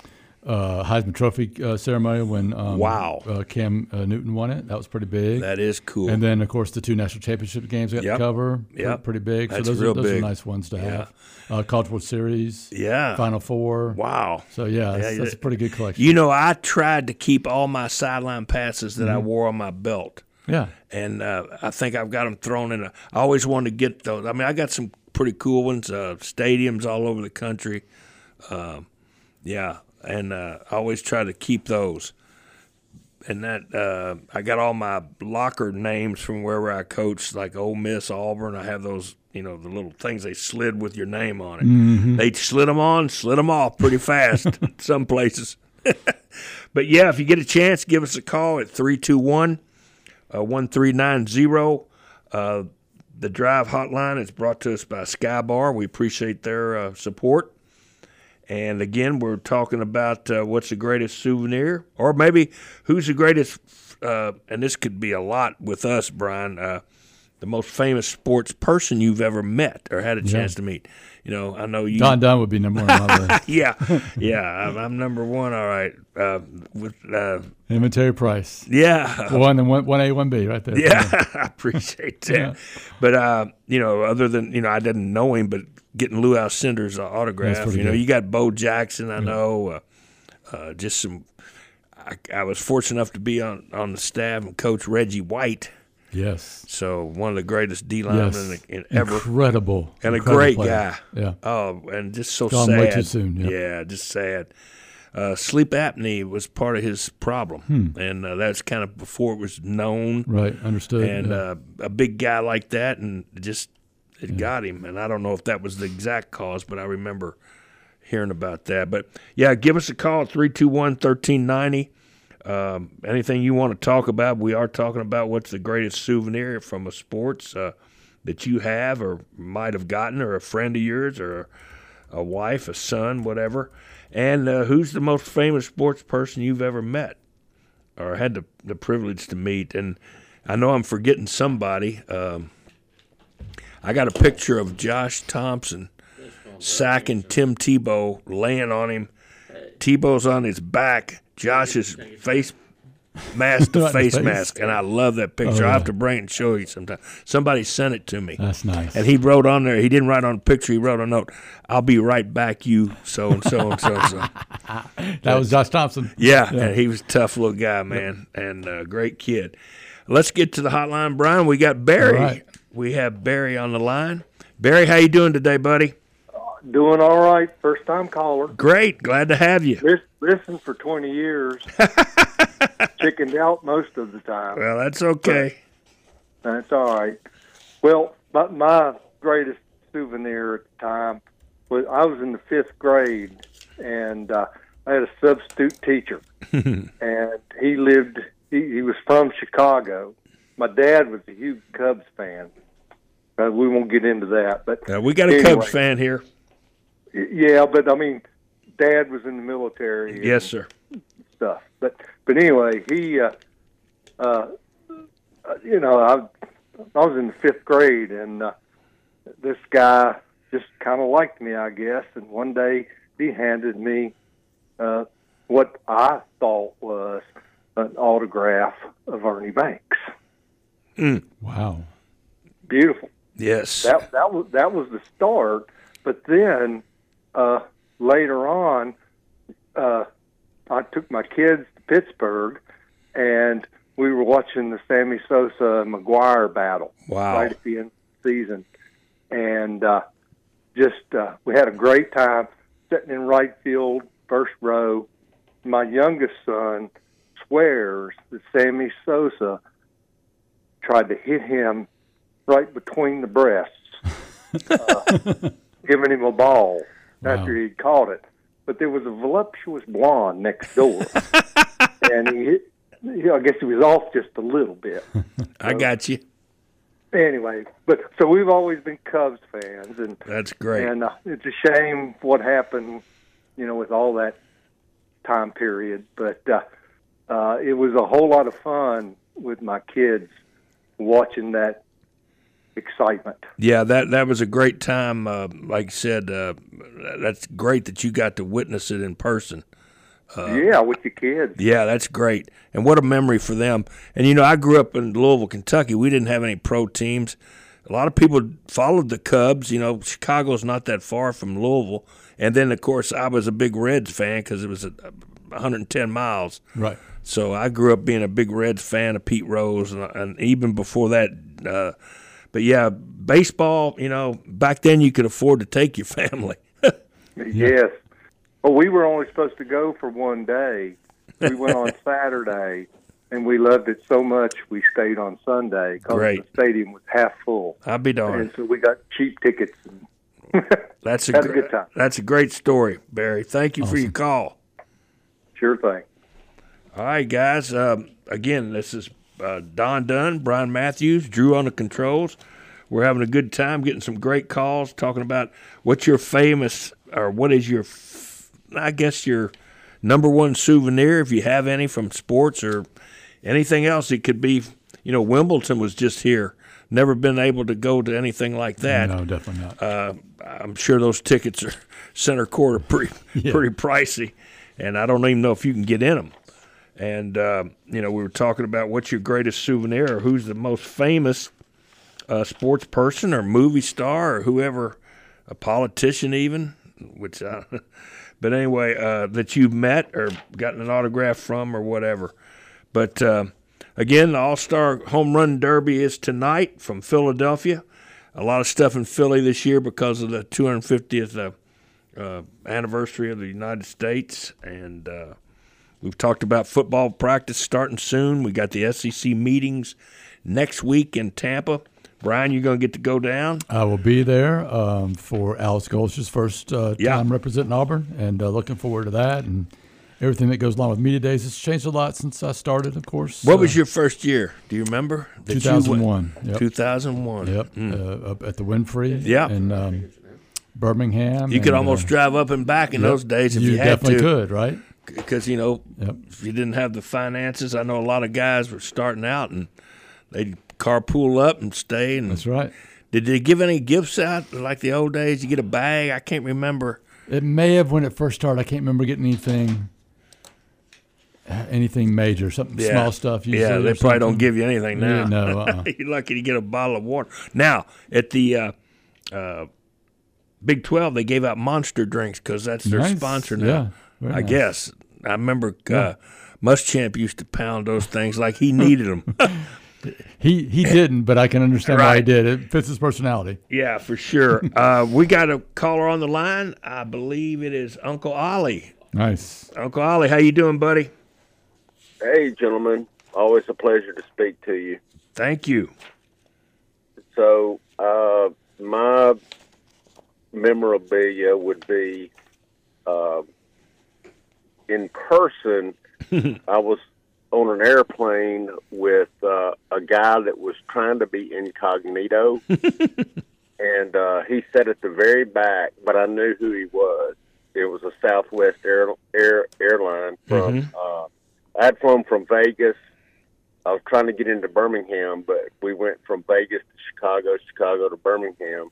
uh, Heisman Trophy uh, ceremony when um, wow. uh, Cam uh, Newton won it. That was pretty big. That is cool. And then, of course, the two national championship games we got yep. to cover. Yeah, pretty big. That's so those, real are, those big. are nice ones to yeah. have. Uh, College World Series. Yeah. Final Four. Wow. So, yeah, that's, yeah, that's a pretty good collection. You know, I tried to keep all my sideline passes that mm-hmm. I wore on my belt. Yeah. And uh, I think I've got them thrown in. A, I always wanted to get those. I mean, I got some pretty cool ones, uh, stadiums all over the country. Um, yeah. And uh, I always try to keep those. And that uh, I got all my locker names from wherever I coached, like Ole Miss, Auburn. I have those, you know, the little things they slid with your name on it. Mm-hmm. They slid them on, slid them off pretty fast some places. But, yeah, if you get a chance, give us a call at three two one, one three nine zero. Uh, the Drive Hotline is brought to us by Sky Bar. We appreciate their uh, support. And, again, we're talking about uh, what's the greatest souvenir, or maybe who's the greatest, uh, and this could be a lot with us, Brian, uh, the most famous sports person you've ever met or had a chance yeah. to meet. You know, I know you. Don Dunn would be number one on my list. yeah, yeah, I'm, I'm number one, all right. Uh, with uh, Inventory Price. Yeah. One and one, one A, one B right there. Yeah, I appreciate that. Yeah. But, uh, you know, other than, you know, I didn't know him, but getting Lou Alcindor's uh, autograph. You know, good. You got Bo Jackson, I yeah. know. Uh, uh, just some I, – I was fortunate enough to be on, on the staff and coach Reggie White. Yes. So one of the greatest D linemen yes. in, in ever. Incredible. And Incredible a great player. guy. Yeah. Oh, and just so Gone sad. way too soon. Yeah, yeah just sad. Uh, sleep apnea was part of his problem, hmm. and uh, that's kind of before it was known. Right, understood. And yeah. uh, a big guy like that, and it just it yeah. got him. And I don't know if that was the exact cause, but I remember hearing about that. But, yeah, give us a call at three two one, one three nine zero. Um, anything you want to talk about, we are talking about what's the greatest souvenir from a sports uh, that you have or might have gotten, or a friend of yours, or a wife, a son, whatever. And uh, who's the most famous sports person you've ever met or had the, the privilege to meet? And I know I'm forgetting somebody. Um, I got a picture of Josh Thompson sacking Tim Tebow, laying on him. Tebow's on his back. Josh's face mask to face mask, and I love that picture. Oh, yeah. I have to bring it and show you sometime. Somebody sent it to me. That's nice. And he wrote on there, he didn't write on a picture, he wrote a note, I'll be right back, you so-and-so and so-and-so. That but, was Josh Thompson. Yeah, yeah, and he was a tough little guy, man, yep. and a great kid. Let's get to the hotline, Brian. We got Barry. Right. We have Barry on the line. Barry, how you doing today, buddy? Doing all right. First time caller. Great. Glad to have you. Listen, listen for twenty years. Chickened out most of the time. Well, that's okay. But that's all right. Well, my, my greatest souvenir at the time was I was in the fifth grade, and uh, I had a substitute teacher. And he lived, he, he was from Chicago. My dad was a huge Cubs fan. Uh, we won't get into that. But uh, we got a anyway, Cubs fan here. Yeah, but I mean, Dad was in the military. Yes, sir. Stuff, but but anyway, he, uh, uh, you know, I I was in the fifth grade, and uh, this guy just kind of liked me, I guess. And one day he handed me uh, what I thought was an autograph of Ernie Banks. Mm. Wow, beautiful. Yes, that that was that was the start but then uh, later on, uh, I took my kids to Pittsburgh, and we were watching the Sammy Sosa McGuire battle wow. right at the end of the season. And uh, just uh, we had a great time sitting in right field, first row. My youngest son swears that Sammy Sosa tried to hit him right between the breasts, uh, giving him a ball after Wow. he'd caught it. But there was a voluptuous blonde next door, and he hit, you know, I guess he was off just a little bit. I So, got you. Anyway, but so we've always been Cubs fans, and That's great. and uh, it's a shame what happened, you know, with all that time period. But uh, uh, it was a whole lot of fun with my kids watching that excitement. Yeah, that that was a great time. Uh, like I said, uh, that's great that you got to witness it in person. Uh, yeah, with your kids. Yeah, that's great. And what a memory for them. And, you know, I grew up in Louisville, Kentucky. We didn't have any pro teams. A lot of people followed the Cubs. You know, Chicago's not that far from Louisville. And then, of course, I was a big Reds fan because it was a, one hundred ten miles. Right. So I grew up being a big Reds fan of Pete Rose. And, and even before that, uh, but, yeah, baseball, you know, back then you could afford to take your family. Yes. Well, we were only supposed to go for one day. We went on Saturday, and we loved it so much we stayed on Sunday because Great. the stadium was half full. I'll be darned. And so we got cheap tickets. And That's a, had a gr- good time. That's a great story, Barry. Thank you for your call. Sure thing. All right, guys. Um, again, this is uh, Don Dunn, Brian Matthews, Drew on the controls. We're having a good time, getting some great calls, talking about what's your famous, or what is your, f- I guess, your number one souvenir, if you have any, from sports or anything else. It could be, you know, Wimbledon was just here. Never been able to go to anything like that. No, definitely not. Uh, I'm sure those tickets are center court are pretty Yeah. pretty pricey, and I don't even know if you can get in them. And uh, you know, we were talking about what's your greatest souvenir, or who's the most famous uh, sports person or movie star or whoever, a politician even, which. Uh, but anyway, uh, that you've met or gotten an autograph from or whatever. But uh, again, the All-Star Home Run Derby is tonight from Philadelphia. A lot of stuff in Philly this year because of the two hundred fiftieth uh, uh, anniversary of the United States. And uh, we've talked about football practice starting soon. We got the S E C meetings next week in Tampa. Brian, you're going to get to go down? I will be there um, for Alice Golsh's first uh, Yeah. time representing Auburn, and uh, looking forward to that and everything that goes along with media days. It's changed a lot since I started, of course. What uh, was your first year? Do you remember? That two you thousand went- one. Yep. two thousand one. Yep. Mm. Uh, up at the Winfrey. Yeah. In um, Birmingham. You could and, almost uh, drive up and back in yep. those days if you, You had definitely to. could, right? Because, you know, Yep. if you didn't have the finances, I know a lot of guys were starting out and they'd carpool up and stay. And That's right. Did they give any gifts out like the old days? You get a bag? I can't remember. It may have when it first started. I can't remember getting anything, anything major, something Yeah. small stuff. Usually Yeah, or they probably don't something. give you anything now. Yeah, no, uh-uh. You're lucky to get a bottle of water. Now, at the uh, uh, Big twelve, they gave out Monster drinks because that's their Nice. sponsor now. Yeah, very I nice. guess. I remember uh, Yeah. Muschamp used to pound those things like he needed them. He he didn't, but I can understand why he Right. did. It fits his personality. Yeah, for sure. uh, we got a caller on the line. I believe it is Uncle Ollie. Nice. Uncle Ollie, how you doing, buddy? Hey, gentlemen. Always a pleasure to speak to you. Thank you. So, uh, my memorabilia would be uh, in person. I was on an airplane with uh, a guy that was trying to be incognito, and uh, he sat at the very back, but I knew who he was. It was a Southwest Air, Air airline from. Mhm. Uh, I'd flown from Vegas. I was trying to get into Birmingham, but we went from Vegas to Chicago, Chicago to Birmingham.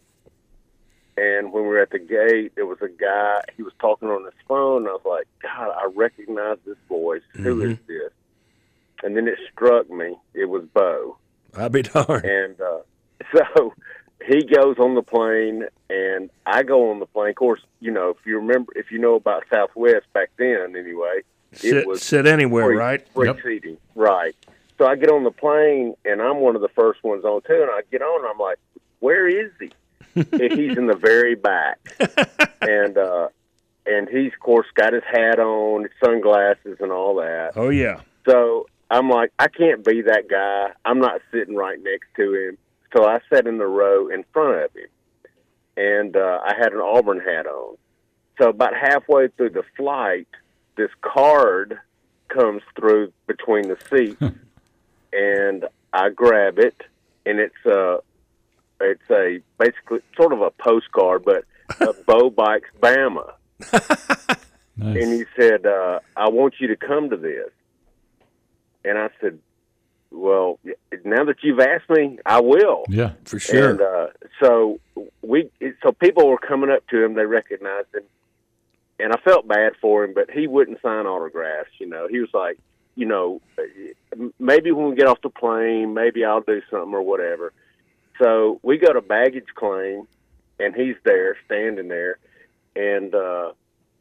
And when we were at the gate, there was a guy. He was talking on his phone. And I was like, God, I recognize this voice. Who is this? And then it struck me. It was Bo. I'll be darned. And uh, so he goes on the plane, and I go on the plane. Of course, you know, if you remember, if you know about Southwest back then, anyway, sit, it was sit anywhere, free, right? Free Yep. seating, right? So I get on the plane, and I'm one of the first ones on too. And I get on, and I'm like, "Where is he?" And he's in the very back, and uh, and he's of course got his hat on, his sunglasses, and all that. Oh yeah. So I'm like, I can't be that guy. I'm not sitting right next to him. So I sat in the row in front of him, and uh, I had an Auburn hat on. So about halfway through the flight, this card comes through between the seats, and I grab it, and it's a, it's a basically sort of a postcard, but a Bo Bikes Bama. Nice. And he said, uh, "I want you to come to this." And I said, "Well, now that you've asked me, I will." Yeah, for sure. And uh, so we, so people were coming up to him; they recognized him, and I felt bad for him, but he wouldn't sign autographs. You know, he was like, you know, maybe when we get off the plane, maybe I'll do something or whatever. So we go to baggage claim, and he's there, standing there, and uh,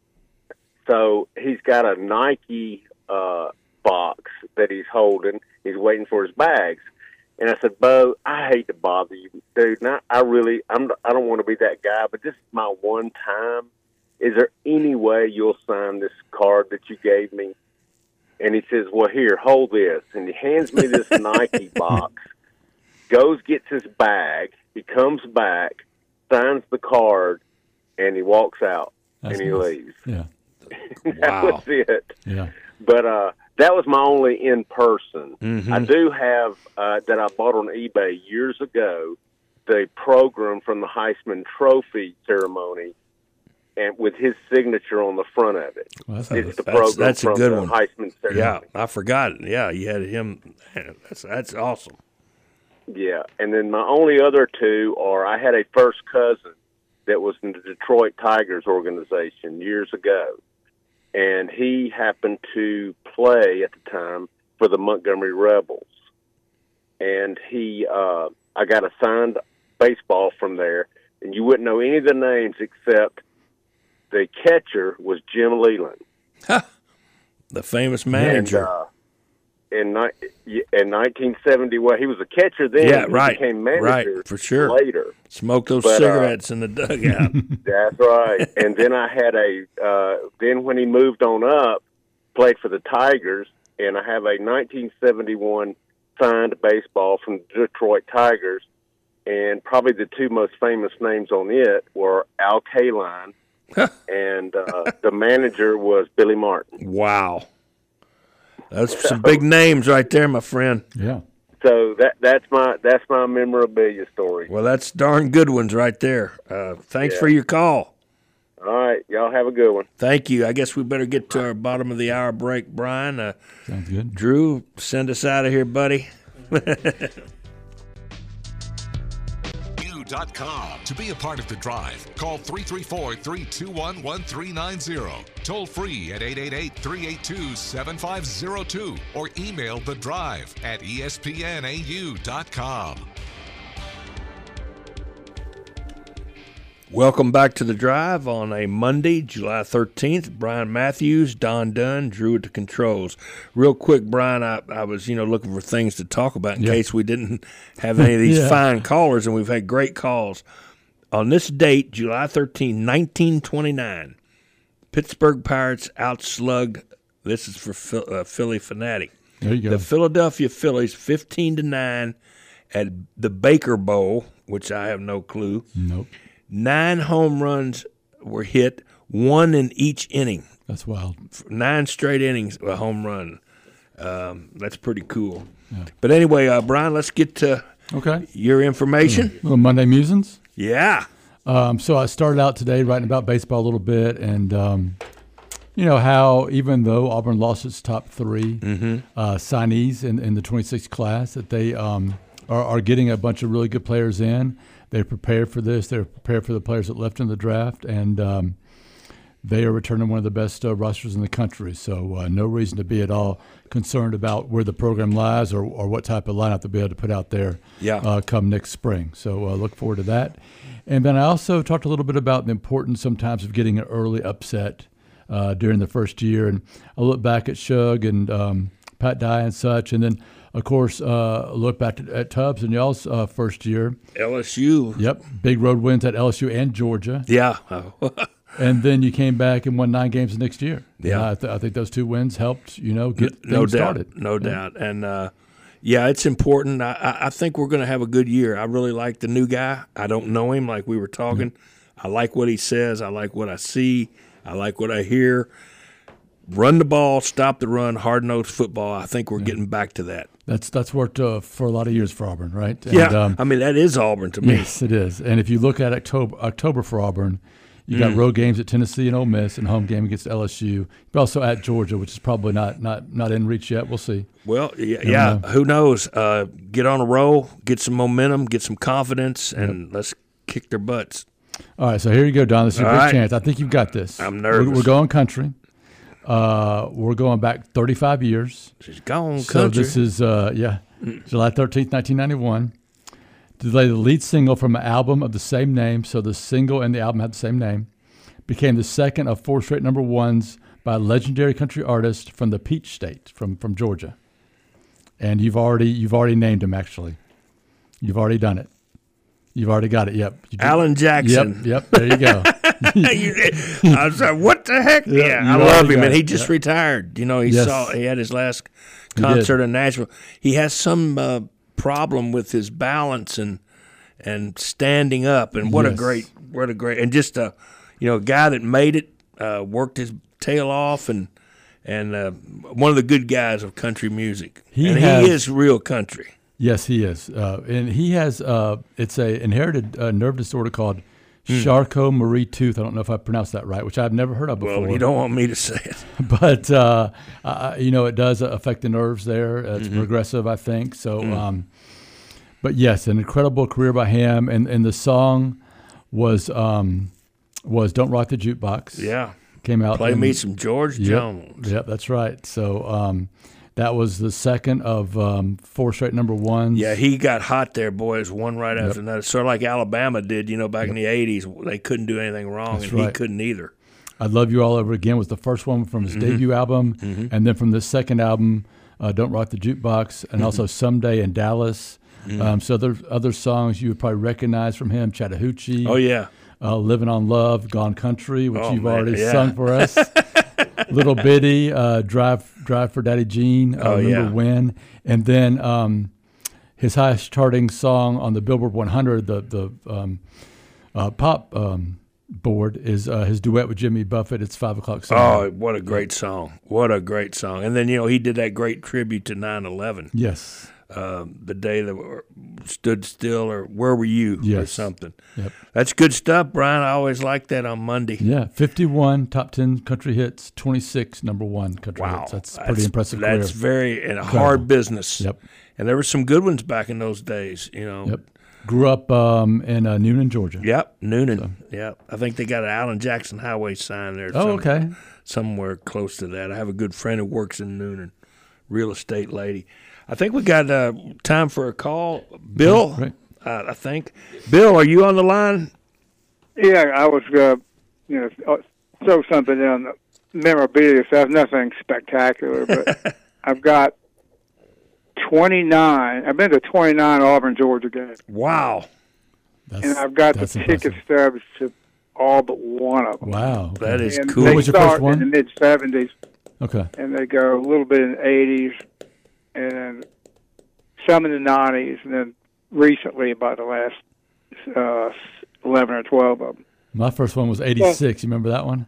so he's got a Nike uh, box that he's holding. He's waiting for his bags, and I said, "Bo, I hate to bother you, dude. Not, I really, I'm, I don't want to be that guy, but this is my one time. Is there any way you'll sign this card that you gave me?" And he says, "Well, here, hold this," and he hands me this Nike box. Goes, gets his bag. He comes back, signs the card, and he walks out. That's and he nice. Leaves. Yeah, that wow. was it. Yeah, but uh, that was my only in person. Mm-hmm. I do have uh, that I bought on eBay years ago. The program from the Heisman Trophy ceremony, and with his signature on the front of it. Well, that's it's the that's, program that's from a good the one. Heisman ceremony. Yeah, I forgot it. Yeah, you had him. Man, that's that's awesome. Yeah, and then my only other two are I had a first cousin that was in the Detroit Tigers organization years ago, and he happened to play at the time for the Montgomery Rebels, and he uh, I got a signed baseball from there, and you wouldn't know any of the names except the catcher was Jim Leland, the famous manager. And, uh, In, in nineteen seventy, well, he was a catcher then. Yeah, he right. became manager right, for sure. later. Smoked those but, cigarettes uh, in the dugout. That's right. And then I had a, uh, then when he moved on up, played for the Tigers, and I have a nineteen seventy-one signed baseball from the Detroit Tigers, and probably the two most famous names on it were Al Kaline, and uh, the manager was Billy Martin. Wow. That's so, some big names right there, my friend. Yeah. So that that's my that's my memorabilia story. Well, that's darn good ones right there. Uh, thanks yeah. for your call. All right, y'all have a good one. Thank you. I guess we better get to our bottom of the hour break, Brian. Uh, Sounds good. Drew, send us out of here, buddy. Dot com. To be a part of the drive, call three three four, three two one, one three nine zero. Toll free at eight eight eight, three eight two, seven five zero two or email the drive at E S P N A U dot com. Welcome back to the drive on a Monday, July thirteenth. Brian Matthews, Don Dunn, Drew at the controls. Real quick, Brian, I, I was you know looking for things to talk about in yeah. case we didn't have any of these yeah. fine callers, and we've had great calls. On this date, July thirteenth, nineteen twenty-nine, Pittsburgh Pirates outslugged, this is for uh, Philly Fanatic, there you go. the Philadelphia Phillies fifteen to nine at the Baker Bowl, which I have no clue. Nope. Nine home runs were hit, one in each inning. That's wild. Nine straight innings, a home run. Um, that's pretty cool. Yeah. But anyway, uh, Brian, let's get to okay. your information. Mm. Little Monday musings. Yeah. Um, so I started out today writing about baseball a little bit, and um, you know how even though Auburn lost its top three mm-hmm. uh, signees in, in the twenty-six class, that they um, are, are getting a bunch of really good players in. They're prepared for this. They're prepared for the players that left in the draft, and um, they are returning one of the best uh, rosters in the country. So uh, no reason to be at all concerned about where the program lies or, or what type of lineup to be able to put out there yeah. uh, come next spring. So uh, look forward to that. And then I also talked a little bit about the importance sometimes of getting an early upset uh, during the first year. And I look back at Shug and um, Pat Dye and such, and then, of course, uh, look back at, at Tubbs and y'all's uh, first year. L S U. Yep, big road wins at L S U and Georgia. Yeah. And then you came back and won nine games the next year. Yeah, uh, I, th- I think those two wins helped, you know, get no, things no doubt, started. No yeah. doubt. And, uh, yeah, it's important. I, I think we're going to have a good year. I really like the new guy. I don't know him like we were talking. Mm-hmm. I like what he says. I like what I see. I like what I hear. Run the ball, stop the run, hard-nosed football. I think we're yeah. getting back to that. That's that's worked uh, for a lot of years for Auburn, right? And, yeah, um, I mean, that is Auburn to me. Yes, it is. And if you look at October, October for Auburn, you got mm. road games at Tennessee and Ole Miss and home game against L S U. But also at Georgia, which is probably not not, not in reach yet. We'll see. Well, yeah, yeah know. who knows? Uh, get on a roll, get some momentum, get some confidence, and yep. let's kick their butts. All right, so here you go, Don. This is your big right. chance. I think you've got this. I'm nervous. We're, we're going country. Uh, we're going back thirty-five years. She's gone so country. So this is, uh, yeah, mm. July thirteenth, nineteen ninety-one. To play the lead single from an album of the same name, so the single and the album had the same name, became the second of four straight number ones by a legendary country artist from the Peach State, from, from Georgia. And you've already you've already named him, actually. You've already done it. You've already got it. Yep. Alan Jackson. Yep. Yep. There you go. I was like, what the heck? Yep, yeah, I love him, and he just yep. retired. You know, he yes. saw he had his last concert in Nashville. He has some uh, problem with his balance and and standing up, and what yes. a great, what a great, and just a you know a guy that made it, uh, worked his tail off, and and uh, one of the good guys of country music. He and has, he is real country. Yes, he is, uh, and he has. Uh, it's a inherited uh, nerve disorder called mm. Charcot-Marie-Tooth. I don't know if I pronounced that right, which I've never heard of before. Well, you don't want me to say it, but uh, uh, you know, it does affect the nerves there. It's mm-hmm. progressive, I think. So, mm. um, but yes, an incredible career by him, and and the song was um, was "Don't Rock the Jukebox." Yeah, came out. Play in, me some George yep, Jones. Yep, that's right. So. Um, That was the second of um, four straight number ones. Yeah, he got hot there, boys, one right after yep. another. Sort of like Alabama did, you know, back yep. in the eighties. They couldn't do anything wrong, That's and right. he couldn't either. I Love You All Over Again was the first one from his mm-hmm. debut album, mm-hmm. and then from the second album, uh, Don't Rock the Jukebox, and mm-hmm. also Someday in Dallas. Mm-hmm. Um, so there's other songs you would probably recognize from him, Chattahoochee. Oh, yeah. Uh, Living on Love, Gone Country, which oh, you've man, already yeah. sung for us. Little Bitty, uh, Drive Drive for Daddy Jean, uh, oh, Remember yeah. When. And then um, his highest charting song on the Billboard one hundred, the, the um, uh, pop um, board, is uh, his duet with Jimmy Buffett, It's Five O'Clock Sunday. Oh, what a great song. What a great song. And then, you know, he did that great tribute to nine eleven. Yes. Um, the day that we stood still, or Where Were You, yes. or something. Yep. That's good stuff, Brian. I always like that on Monday. Yeah, fifty-one top ten country hits, twenty-six number one country wow. hits. That's, that's pretty impressive. That's career. very and a hard business. Yep. And there were some good ones back in those days, you know. Yep. Grew up um, in uh, Noonan, Georgia. Yep, Noonan. So. Yep. I think they got an Alan Jackson Highway sign there. Oh, somewhere, okay. Somewhere close to that. I have a good friend who works in Noonan, real estate lady. I think we got uh, time for a call. Bill, right. uh, I think. Bill, are you on the line? Yeah, I was uh, you know, throw something in the memorabilia stuff. Nothing spectacular, but I've got twenty-nine. I've been to twenty-nine Auburn, Georgia games. Wow. That's, and I've got the impressive. ticket stubs to all but one of them. Wow. That is and cool. They What was your start first one? in the mid seventies. Okay. And they go a little bit in the eighties, and then some in the nineties, and then recently about the last uh, eleven or twelve of them. My first one was eighty-six. You remember that one?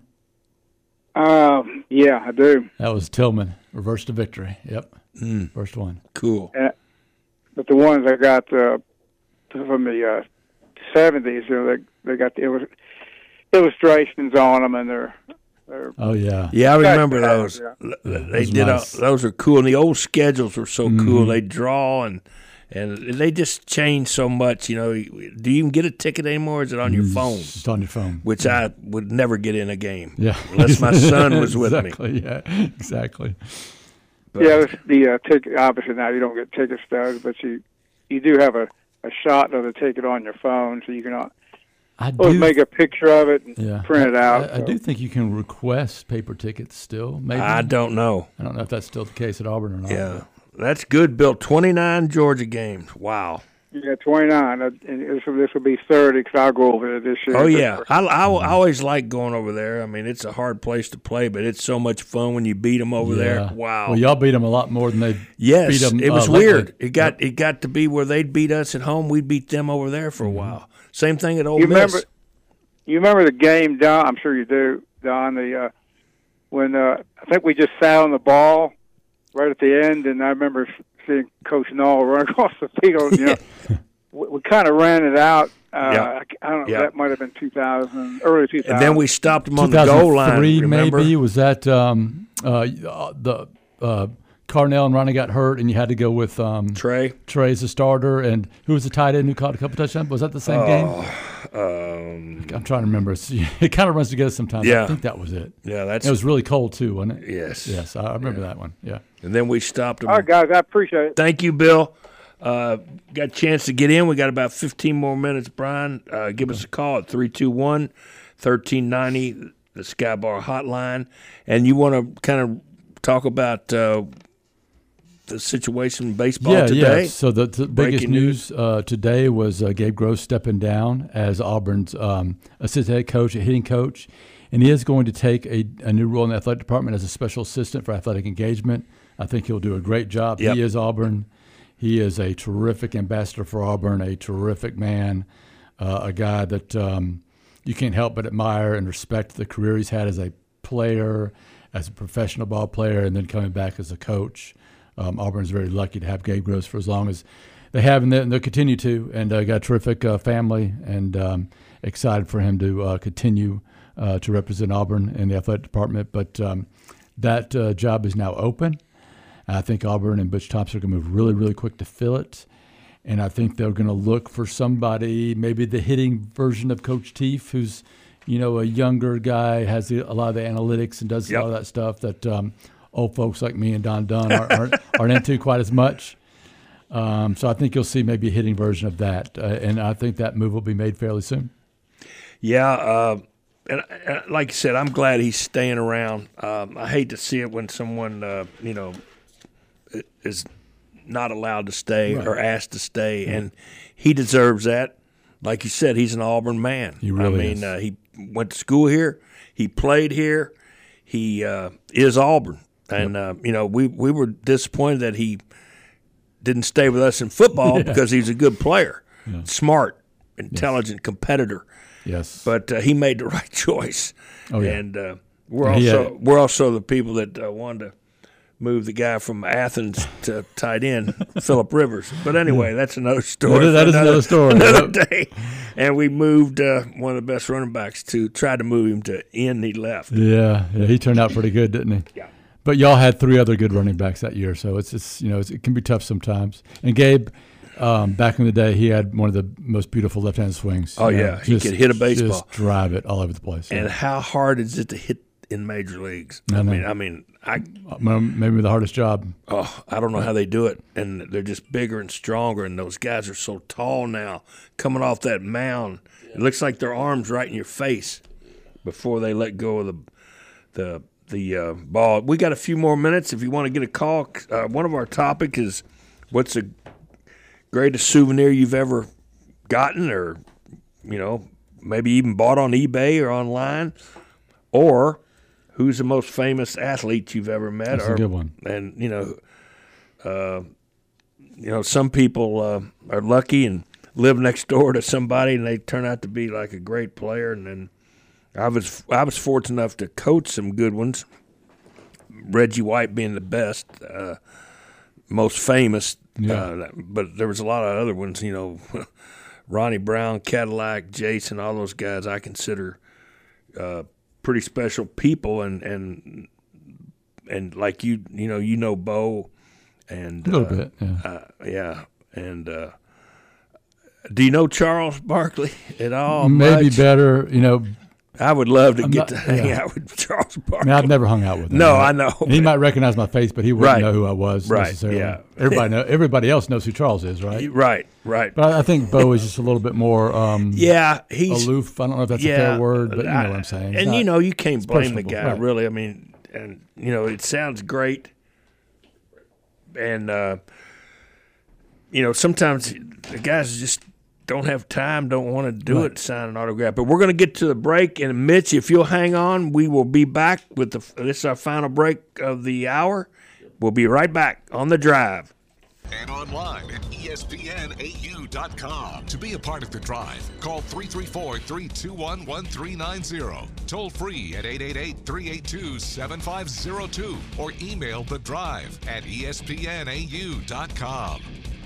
Um, yeah, I do. That was Tillman, Reverse to Victory. Yep. Mm. First one. Cool. Uh, but the ones I got uh, from the uh, seventies, you know, they they got the illust- illustrations on them, and they're. they're oh yeah. Yeah, I remember those. Yeah. They those did. nice. A, those are cool, and the old schedules were so Mm-hmm. cool. They draw and And they just change so much, you know. Do you even get a ticket anymore? Or is it on your phone? It's on your phone. Which yeah. I would never get in a game. Yeah. Unless my son was with exactly, me. Yeah, exactly. But, yeah, the uh, ticket. Obviously, now you don't get ticket stubs, but you you do have a, a shot of the ticket on your phone, so you can uh, I do, make a picture of it and yeah. print it out. I, I so. do think you can request paper tickets still. Maybe I don't know. I don't know if that's still the case at Auburn or not. Yeah, that's good, Bill. twenty-nine Georgia games. Wow. Yeah, twenty-nine. Uh, and this will, this will be thirty because I'll go over there this year. Oh, yeah. I, I, I always like going over there. I mean, it's a hard place to play, but it's so much fun when you beat them over yeah. there. Wow. Well, y'all beat them a lot more than they yes, beat them. It was uh, weird. Lately. It got yep. it got to be where they'd beat us at home. We'd beat them over there for a mm-hmm. while. Same thing at Ole you Miss. Remember, you remember the game, Don? I'm sure you do, Don, the, uh, when uh, I think we just sat on the ball right at the end, and I remember seeing Coach Null run across the field, you know. We, we kind of ran it out. Uh, yep. I don't know. Yep. That might have been two thousand, early two thousand. And then we stopped them on the goal line. Remember? Maybe was that um, uh, the uh, Carnell and Ronnie got hurt, and you had to go with um, Trey. Trey as a starter, and who was the tight end who caught a couple touchdowns? Was that the same oh, game? Um, I'm trying to remember. It's, it kind of runs together sometimes. Yeah. I think that was it. Yeah, that's. It was really cold too, wasn't it? Yes. Yes, I remember yeah. that one. Yeah. And then we stopped them. All right, guys, I appreciate it. Thank you, Bill. Uh, got a chance to get in. We got about fifteen more minutes, Brian. Uh, give us a call at three two one, one three nine zero, the Sky Bar hotline. And you want to kind of talk about uh, the situation in baseball yeah, today? Yeah, so the, the biggest news uh, today was uh, Gabe Gross stepping down as Auburn's um, assistant head coach, a hitting coach. And he is going to take a, a new role in the athletic department as a special assistant for athletic engagement. I think he'll do a great job. Yep. He is Auburn. He is a terrific ambassador for Auburn, a terrific man, uh, a guy that um, you can't help but admire and respect the career he's had as a player, as a professional ball player, and then coming back as a coach. Um, Auburn's very lucky to have Gabe Gross for as long as they have, and they'll continue to. And uh, got a terrific uh, family, and um, excited for him to uh, continue uh, to represent Auburn in the athletic department. But um, that uh, job is now open. I think Auburn and Butch Thompson are going to move really, really quick to fill it. And I think they're going to look for somebody, maybe the hitting version of Coach Teef, who's, you know, a younger guy, has the, a lot of the analytics and does yep. a lot of that stuff that um, old folks like me and Don Dunn aren't, aren't, aren't into quite as much. Um, so I think you'll see maybe a hitting version of that. Uh, and I think that move will be made fairly soon. Yeah, uh, and, and like you said, I'm glad he's staying around. Um, I hate to see it when someone, uh, you know, is not allowed to stay right. or asked to stay, yeah. and he deserves that. Like you said, he's an Auburn man. He really I mean, is. Uh, he went to school here. He played here. He uh, is Auburn. And, yep. uh, you know, we, we were disappointed that he didn't stay with us in football yeah. because he's a good player, yeah. smart, intelligent yes. competitor. Yes. But uh, he made the right choice. Oh, yeah. And uh, we're, also, yeah. we're also the people that uh, wanted to move the guy from Athens to tight end, Phillip Rivers. But anyway, that's another story. That, that is another story. Another day. And we moved uh, one of the best running backs to try to move him to end. He left. Yeah, yeah, he turned out pretty good, didn't he? Yeah. But y'all had three other good running backs that year, so it's just, you know, it's, it can be tough sometimes. And Gabe, um, back in the day, he had one of the most beautiful left-hand swings. Oh, you know, yeah. just, he could hit a baseball. Just drive it all over the place. And yeah. how hard is it to hit in major leagues? I, I mean, I mean, I maybe the hardest job. Oh, I don't know how they do it, and they're just bigger and stronger. And those guys are so tall now, coming off that mound. It looks like their arms right in your face before they let go of the the the uh, ball. We got a few more minutes. If you want to get a call, uh, one of our topic is what's the greatest souvenir you've ever gotten, or you know, maybe even bought on eBay or online, or who's the most famous athlete you've ever met? That's or, a good one. And, you know, uh, you know, some people uh, are lucky and live next door to somebody and they turn out to be like a great player. And then I was I was fortunate enough to coach some good ones, Reggie White being the best, uh, most famous. Yeah. Uh, but there was a lot of other ones, you know, Ronnie Brown, Cadillac, Jason, all those guys I consider uh, pretty special people, and and and like you, you know, you know Bo, and a little uh, bit, yeah, uh, yeah, And uh, do you know Charles Barkley at all? Maybe much? better, you know. I would love to I'm get not- to hang yeah. out with Charles Barkley. I mean, I've never hung out with him. No, right? I know. And he might recognize my face, but he wouldn't Right. know who I was Right, necessarily. yeah. Everybody know, everybody else knows who Charles is, right? Right, right. But I, I think Bo is just a little bit more um, Yeah, he's aloof. I don't know if that's yeah, a fair word, but you know what I'm saying. He's And not- you know, you can't he's blame the personable, guy, right. really. I mean, and you know, it sounds great, and uh, you know, sometimes the guys just don't have time, don't want to do Right. it, sign an autograph. But we're going to get to the break, and Mitch, if you'll hang on, we will be back with the. This is our final break of the hour. We'll be right back on The Drive. And online at E S P N A U dot com. To be a part of The Drive, call three three four, three two one, one three nine zero. Toll free at eight eight eight, three eight two, seven five zero two or email The Drive at E S P N A U dot com.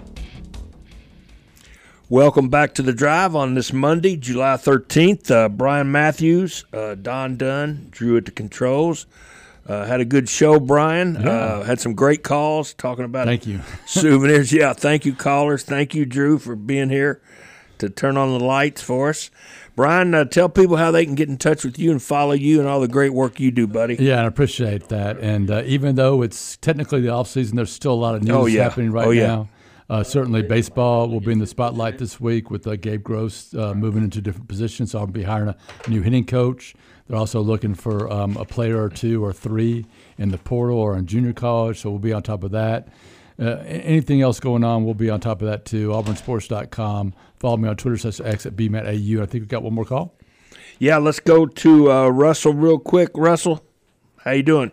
Welcome back to The Drive on this Monday, July thirteenth. Uh, Brian Matthews, uh, Don Dunn, Drew at the controls. Uh, had a good show, Brian. Yeah. Uh, had some great calls talking about Thank you. souvenirs. Yeah, thank you, callers. Thank you, Drew, for being here to turn on the lights for us. Brian, uh, tell people how they can get in touch with you and follow you and all the great work you do, buddy. Yeah, and I appreciate that. And uh, even though it's technically the off season, there's still a lot of news Oh, yeah. happening right Oh, yeah. now. Uh, certainly, baseball will be in the spotlight this week with uh, Gabe Gross uh, moving into different positions. So I'll be hiring a new hitting coach. They're also looking for um, a player or two or three in the portal or in junior college. So we'll be on top of that. Uh, a- anything else going on, we'll be on top of that too. Auburn Sports dot com. Follow me on Twitter, slash X at B M A T A U. I think we've got one more call. Yeah, let's go to uh, Russell real quick. Russell, how you doing?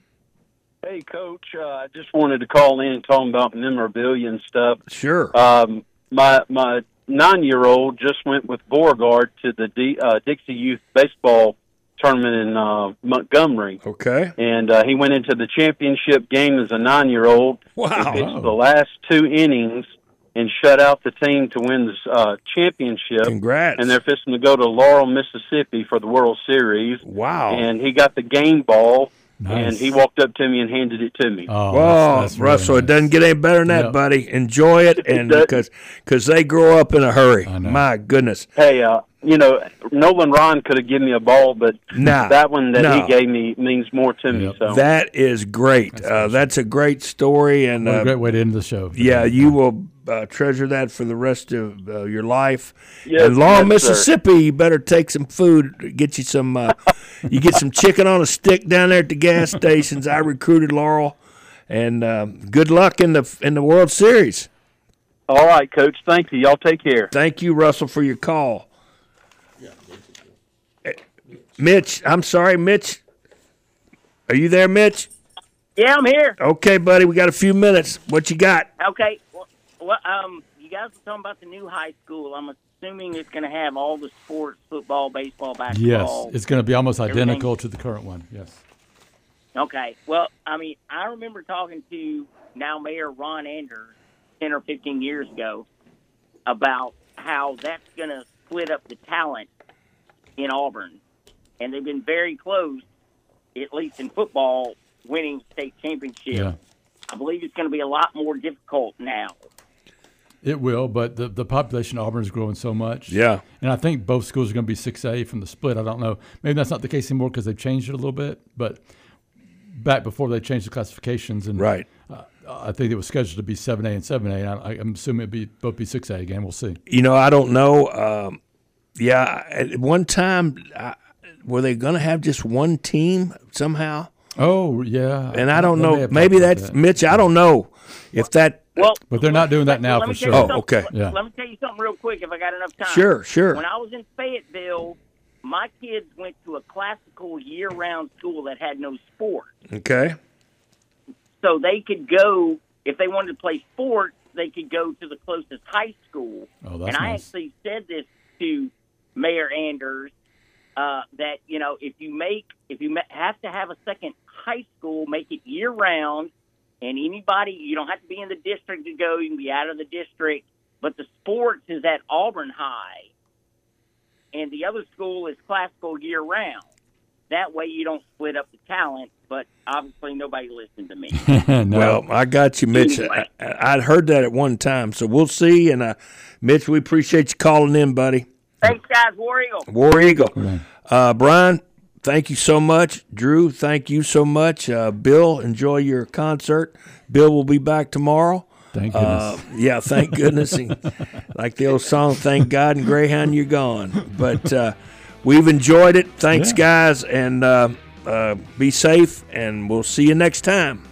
Hey, Coach. Uh, I just wanted to call in and talk about memorabilia and stuff. Sure. Um, my my nine-year-old just went with Beauregard to the D, uh, Dixie Youth Baseball Tournament in uh, Montgomery. Okay. And uh, he went into the championship game as a nine-year-old. Wow. He pitched the last two innings and shut out the team to win the uh, championship. Congrats. And they're fixing to go to Laurel, Mississippi for the World Series. Wow. And he got the game ball. Nice. And he walked up to me and handed it to me. Oh, Whoa, that's, that's really Russell, it nice. doesn't get any better than that, Yep. buddy. Enjoy it, and doesn't. because because they grow up in a hurry. My goodness. Hey, uh, you know, Nolan Ron could have given me a ball, but Nah, that one that no. he gave me means more to me. So That is great. That's, uh, that's a great story, and What a uh, great way to end the show. yeah, you will uh, treasure that for the rest of uh, your life. Yes, and Laurel, yes, sir. Mississippi, you better take some food. Get you some. Uh, you get some chicken on a stick down there at the gas stations. I recruited Laurel, and uh, good luck in the in the World Series. all right, Coach. Thank you. Y'all take care. Thank you, Russell, for your call. Eh, Mitch, I'm sorry, Mitch. Are you there, Mitch? Yeah, I'm here. Okay, buddy, we got a few minutes. What you got? Okay. Well, well, um, you guys were talking about the new high school. I'm assuming it's going to have all the sports, football, baseball, Yes, basketball. it's going to be almost everything. identical to the current one. Yes. Okay. Well, I mean, I remember talking to now Mayor Ron Anders ten or fifteen years ago about how that's going to split up the talent in Auburn. And they've been very close, at least in football, winning state championship. Yeah. I believe it's going to be a lot more difficult now. It will, but the, the population of Auburn is growing so much. Yeah. And I think both schools are going to be six A from the split. I don't know. Maybe that's not the case anymore because they've changed it a little bit. But back before they changed the classifications, and Right. uh, I think it was scheduled to be seven A and seven A. And I, I'm assuming it'd be both be six A again. We'll see. You know, I don't know. Um, yeah, at one time, I, were they going to have just one team somehow? Oh, yeah. And I don't They may know. have Maybe talked about that's that. Mitch. I don't know if that. Well, But they're not doing that now let for me sure. tell you Oh, something- okay. Yeah. Let me tell you something real quick if I got enough time. Sure, sure. When I was in Fayetteville, my kids went to a classical year-round school that had no sport. Okay. So they could go, if they wanted to play sports, they could go to the closest high school. Oh, that's and I nice. actually said this to Mayor Anders, uh, that, you know, if you make, if you ma- have to have a second high school, make it year-round, and anybody, you don't have to be in the district to go, you can be out of the district, but the sports is at Auburn High, and the other school is classical year-round. That way you don't split up the talent, but obviously nobody listened to me. No. Well, I got you, Mitch. Anyway. I, I'd heard that at one time, so we'll see. And, uh, Mitch, we appreciate you calling in, buddy. Thanks, guys. War Eagle. War Eagle. Uh, Brian, thank you so much. Drew, thank you so much. Uh, Bill, enjoy your concert. Bill will be back tomorrow. Thank goodness. Uh, yeah, thank goodness. He, like the old song, thank God and Greyhound, you're gone. But uh, we've enjoyed it. Thanks, Yeah. guys, and uh, uh, be safe, and we'll see you next time.